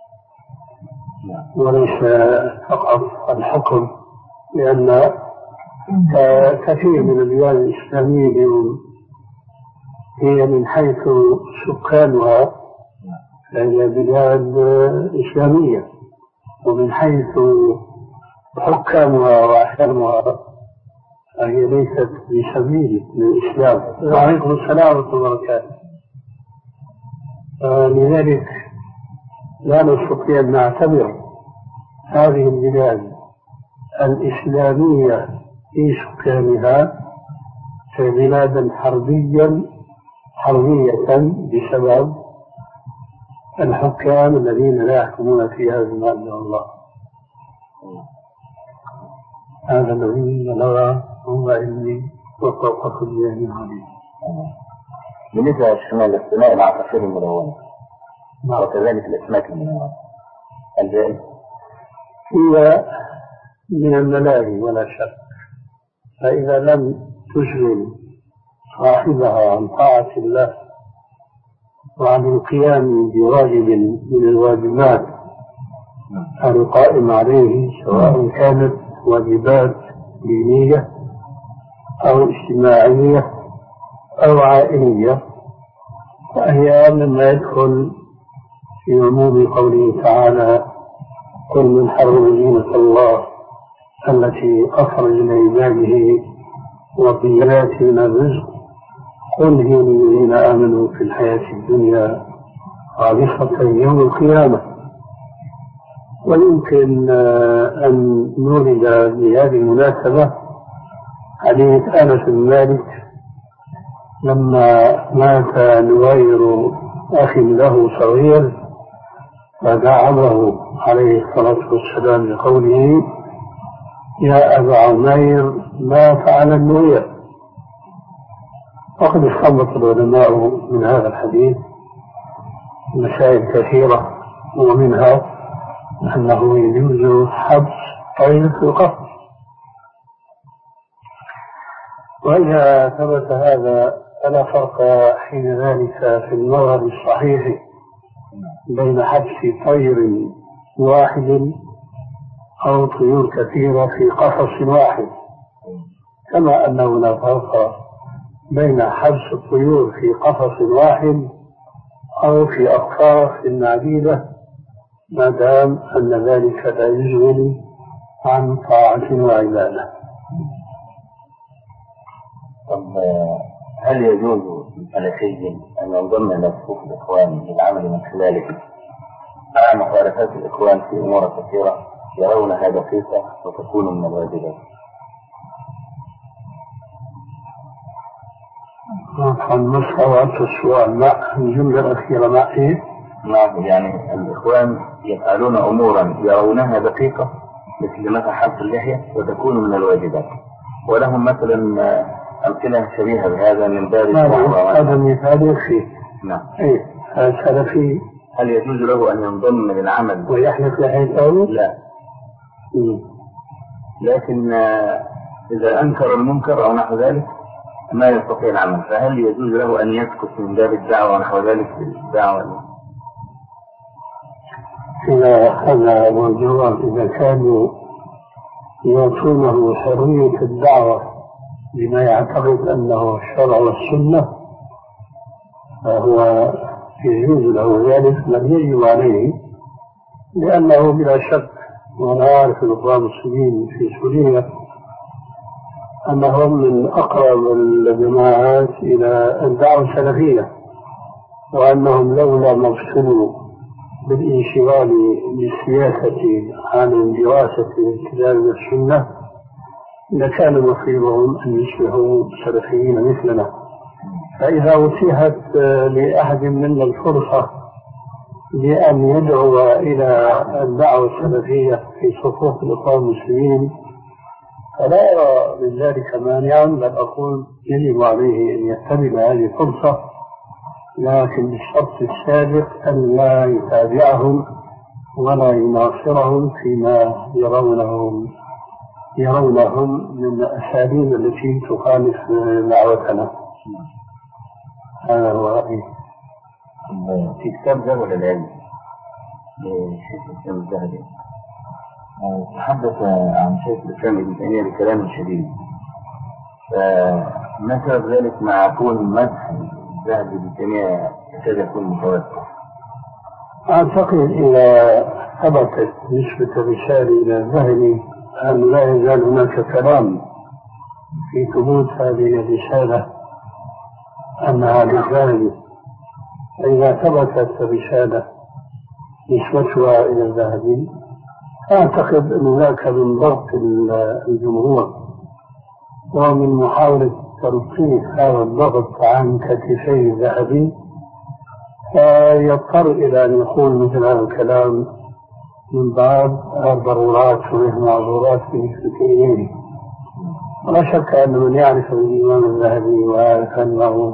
وليس فقط الحكم، لأن كثير من البلاد الإسلامية اليوم هي من حيث سكانها فهي بلاد إسلامية، ومن حيث حكامها وأحكامها فهي ليست بسبيل للإسلام. وعليكم السلام ورحمة الله وبركاته. لذلك لا نستطيع أن نعتبر هذه البلاد الإسلامية في سكانها بلادا حربية بسبب الحكام الذين لا يحكمون فيها بما أنزل الله. هذا الذي نرى هو علمي وفوق كل علم عليم.
بالنسبة للشمال السماء العصافير الملونة وكذلك الأسماك الملونة الجائز
هي من الملاهي ولا شك، فإذا لم تشغل صاحبها عن طاعة الله وعن القيام بواجب من الواجبات القائم عليه، سواء كانت واجبات دينية أو اجتماعية أو عائلية، فهي مما يدخل في عموم قوله تعالى: قل من حرم زينة الله التي أخرج لعباده وطيبات من الرزق قل هي للذين آمنوا في الحياة الدنيا خالصة يوم القيامة. ويمكن أن نورد بهذه المناسبة حديث أنس بن مالك لما مات نوير أخ له صغير فدعمه عليه الصلاة والسلام بقوله يا أبا عمير ما فعل النوير. وقد استنبط العلماء من هذا الحديث مسائل كثيرة، ومنها أنه يجوز حبس طير في القفص. وإذا ثبت هذا فلا فرق حين ذلك في النظر الصحيح بين حبس طير واحد أو طيور كثيرة في قفص واحد، كما أنه لا فرق بين حبس الطيور في قفص واحد أو في أقفاص عديدة ما دام أن ذلك لا يشغل عن طاعة وعبادة.
طب هل يجوز للفلكي أن ينضم إلى صفوف الإخوان للعمل من خلاله مع مخالفات الإخوان في أمور كثيرة يرونها دقيقة وتكون من الواجبات؟
مصر السؤال مع الجملة الأخيرة مع إيه؟
يعني الإخوان يفعلون أمورا يرونها دقيقة مثل حلق اللحية وتكون من الواجبات، ولهم مثلا أمثلة شبيهة بهذا من باب
هذا مثال يكفي.
نعم.
إيه سلفي.
هل يجوز له أن ينضم للعمل
ويحلق لحية أو
لا؟ لكن إذا أنكر المنكر أو نحو ذلك ما يستطيع العمل، فهل يجوز له أن يسكت من باب الدعوة ونحو ذلك في الدعوة؟
هذا والجواب إذا كانوا يعطونه حرية الدعوة بما يعتقد أنه الشرع والسنة فهو يجوز له ذلك، لم يجب عليه، لأنه بلا شك وأنا أعرف الإخوان المسلمين في سوريا أنهم من أقرب الجماعات إلى الدعوة السلفية، وأنهم لولا ما افصلوا بالانشغال بالسياسة عن دراسة الكتاب والسنة لكان مصيرهم أن يصبحوا سلفيين مثلنا. فإذا أتيحت لأحد منا الفرصة لأن يدعو إلى الدعوة السلفية في صفوف الإخوان المسلمين فلا أرى من ذلك مانعا، بل أقول يجب عليه أن يغتنم هذه الفرصة، لكن بالشرط السابق أن لا يتابعهم ولا يناصرهم فيما يرونهم من الأساليب التي تخالف دعوتنا. هذا هو رأيي.
في كتاب جبل العلم لشيخ الإسلام الذهبي تحدث عن شيخ الإسلام ابن تيمية بكلام شديد، فما سبب ذلك مع كون مدح الذهبي ابن تيمية يكاد يكون متوسط؟
أعتقد إذا ثبتت نسبة الرسالة إلى الذهبي أن لا يزال هناك كلام في ثبوت هذه الرسالة أنها للذهبي. فإذا ثبتت الرسالة نسبتها إلى الذهبي أعتقد أن ذاك من ضغط الجمهور ومن محاولة تلطيف هذا الضغط عن كتفي الذهبي، فيضطر إلى أن يقول مثل هذا الكلام من باب الضرورات والمعذورات بالنسبة إليه. ولا شك أن من يعرف الإمام الذهبي ويعرف أنه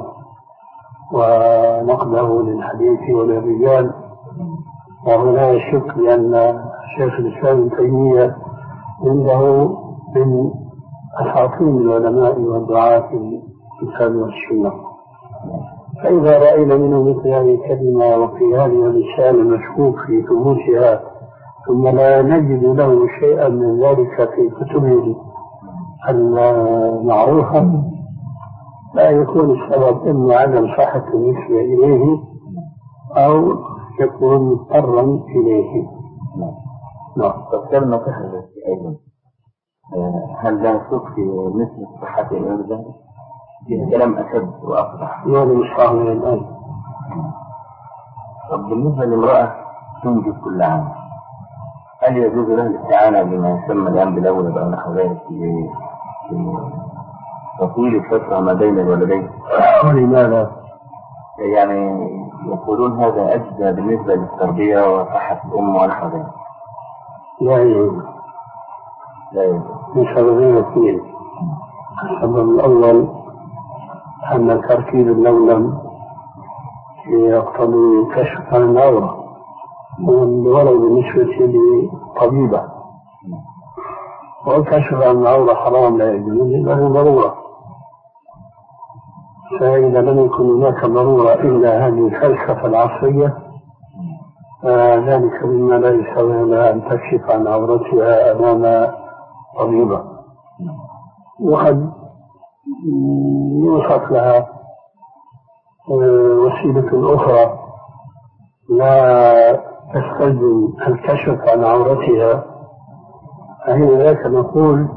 ونقده للحديث وللرجال وهو لا يشك بأن شيخ الإسلام ابن تيمية عنده من أساطين العلماء والدعاة في الكتاب والسنة. فإذا رأينا منه مثل هذه الكلمة وفي هذه الرسالة مشكوك في ثبوتها ثم لا نجد له شيئا من ذلك في كتبه المعروفة لا يكون السبب إما عدم صحة النسبة إليه أو يكون مضطرا إليه.
نعم. فكرنا في هذا أيضا هل لا تخفي مثل صحة الإرزاق؟ فيها كلام أشد وأفضح.
ماذا مستعمل الآن؟
طب بالنسبة للامرأة تنجب كل عام، هل يجوز لها الاستعانة بما يسمى الآن بالأولى أو نحو ذلك في تطويل الفترة ما بين الولدين؟
ولماذا؟
يعني يقولون هذا أجزى بالنسبة للتربية وصحة الأم ونحو ذلك.
لا يجوز. لسببين اثنين. السبب الأول أن تركيب اللولم يقتضي كشف عن العورة، ولو بالنسبة لطبيبة، والكشف عن العورة حرام لا يجوز له ضرورة. فإذا لم يكن هناك ضرورة إلا هذه الفلسفة العصرية ذلك مما لا يسوي لها أن تكشف عن عورتها أمام طبيبة، وقد يوصف لها وسيلة أخرى لا تستلزم الكشف عن عورتها. فحين ذاك نقول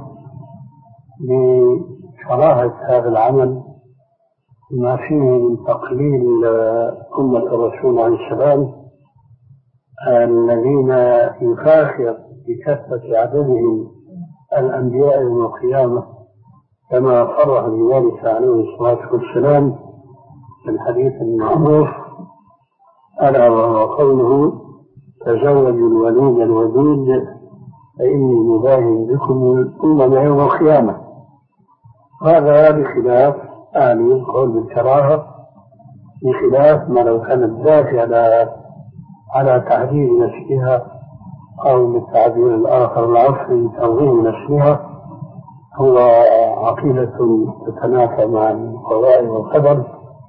بكراهة هذا العمل ما فيه من تقليل أمة الرسول عليه السلام الذين يفاخر بكثرة عددهم الأنبياء يوم القيامة، كما صرح بذلك عليه الصلاة والسلام في الحديث المعروف ألا وهو قوله تزوجوا الوليد الودود فإني مباهي بكم الأمم يوم القيامة. هذا بخلاف القول بالكراهة، بخلاف ما لو كانت دافعة على تعديل نفسها أو بالتعبير الآخر العصري تنظيم نفسها، هو عقيدة تتنافى مع القضاء والقدر،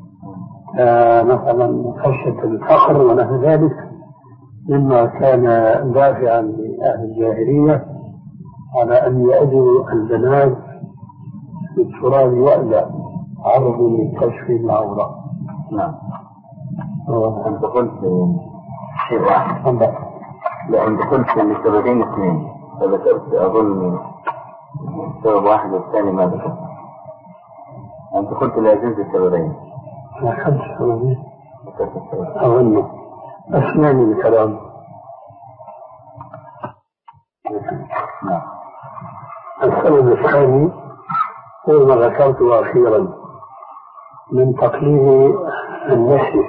مثلا خشية الفقر ونحو ذلك مما كان دافعا لأهل الجاهلية على أن يأجروا البنات بالتراب وأذى عرض من كشف العورة.
نعم. أنت قلت شيء واحد. لا، أنت قلت أن السببين اثنين، فذكرت أظن سبب واحد والثاني ما ذكرت. أنت قلت لا يجوز السببين.
خمس سببين أظن أسمعني الكلام.
نعم.
السبب الثاني هو ما ذكرته أخيرا من تقليد النسي.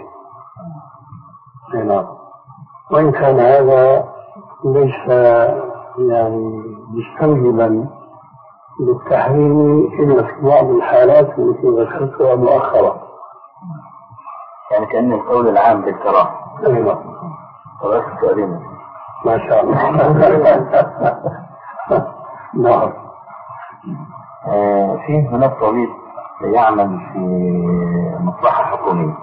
نعم. وإن كان هذا ليس يعني مستوجبا للتحريم إلا في بعض الحالات التي ذكرتها مؤخرا،
يعني كأن القول العام بالكراهة.
أيوة. ما شاء الله. نعم.
في هناك طبيب يعمل في مصلحة حكومية،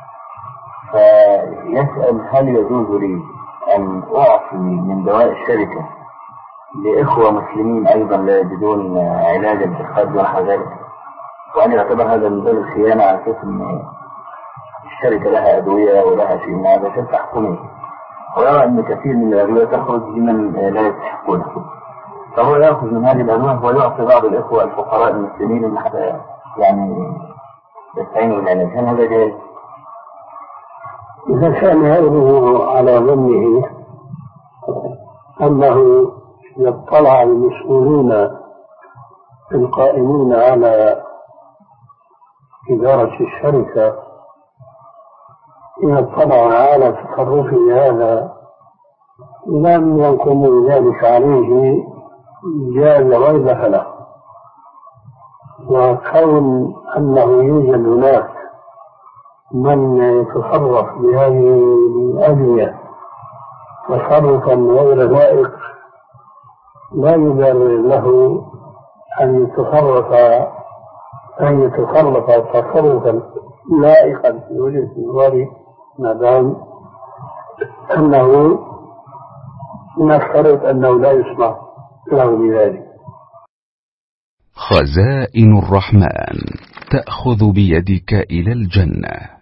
فيسأل هل يجوز لي أن أعطي من دواء الشركة لإخوة مسلمين أيضا لا يجدون علاجا في الخارج ونحو ذلك، وأن يعتبر هذا من باب الخيانة على أساس أن الشركة لها أدوية ولها شيء من هذا شركة حكومية، ويرى أن كثير من الأدوية تخرج لمن لا يستحقونها، فهو يأخذ من هذه الأدوية ويعطي بعض الإخوة الفقراء المسلمين حتى يعني يستعينوا بالعلاج. هل هذا جائز؟
إذا كان هذه على ظنه أنه يطلع المسؤولون القائمين على إدارة الشركة إذا اطلعوا على تصرفه هذا لم ينقموا ذلك عليه جاز غير له، وكون أنه يوجد هناك من يتصرف بهذه الأدوية تصرفا غير لائق لا يبرر له أن يتصرف تصرفا لائقا في وجه النظر، ما دام أنه نفترض أنه لا يسمع له بذلك.
خزائن الرحمن تأخذ بيدك إلى الجنة.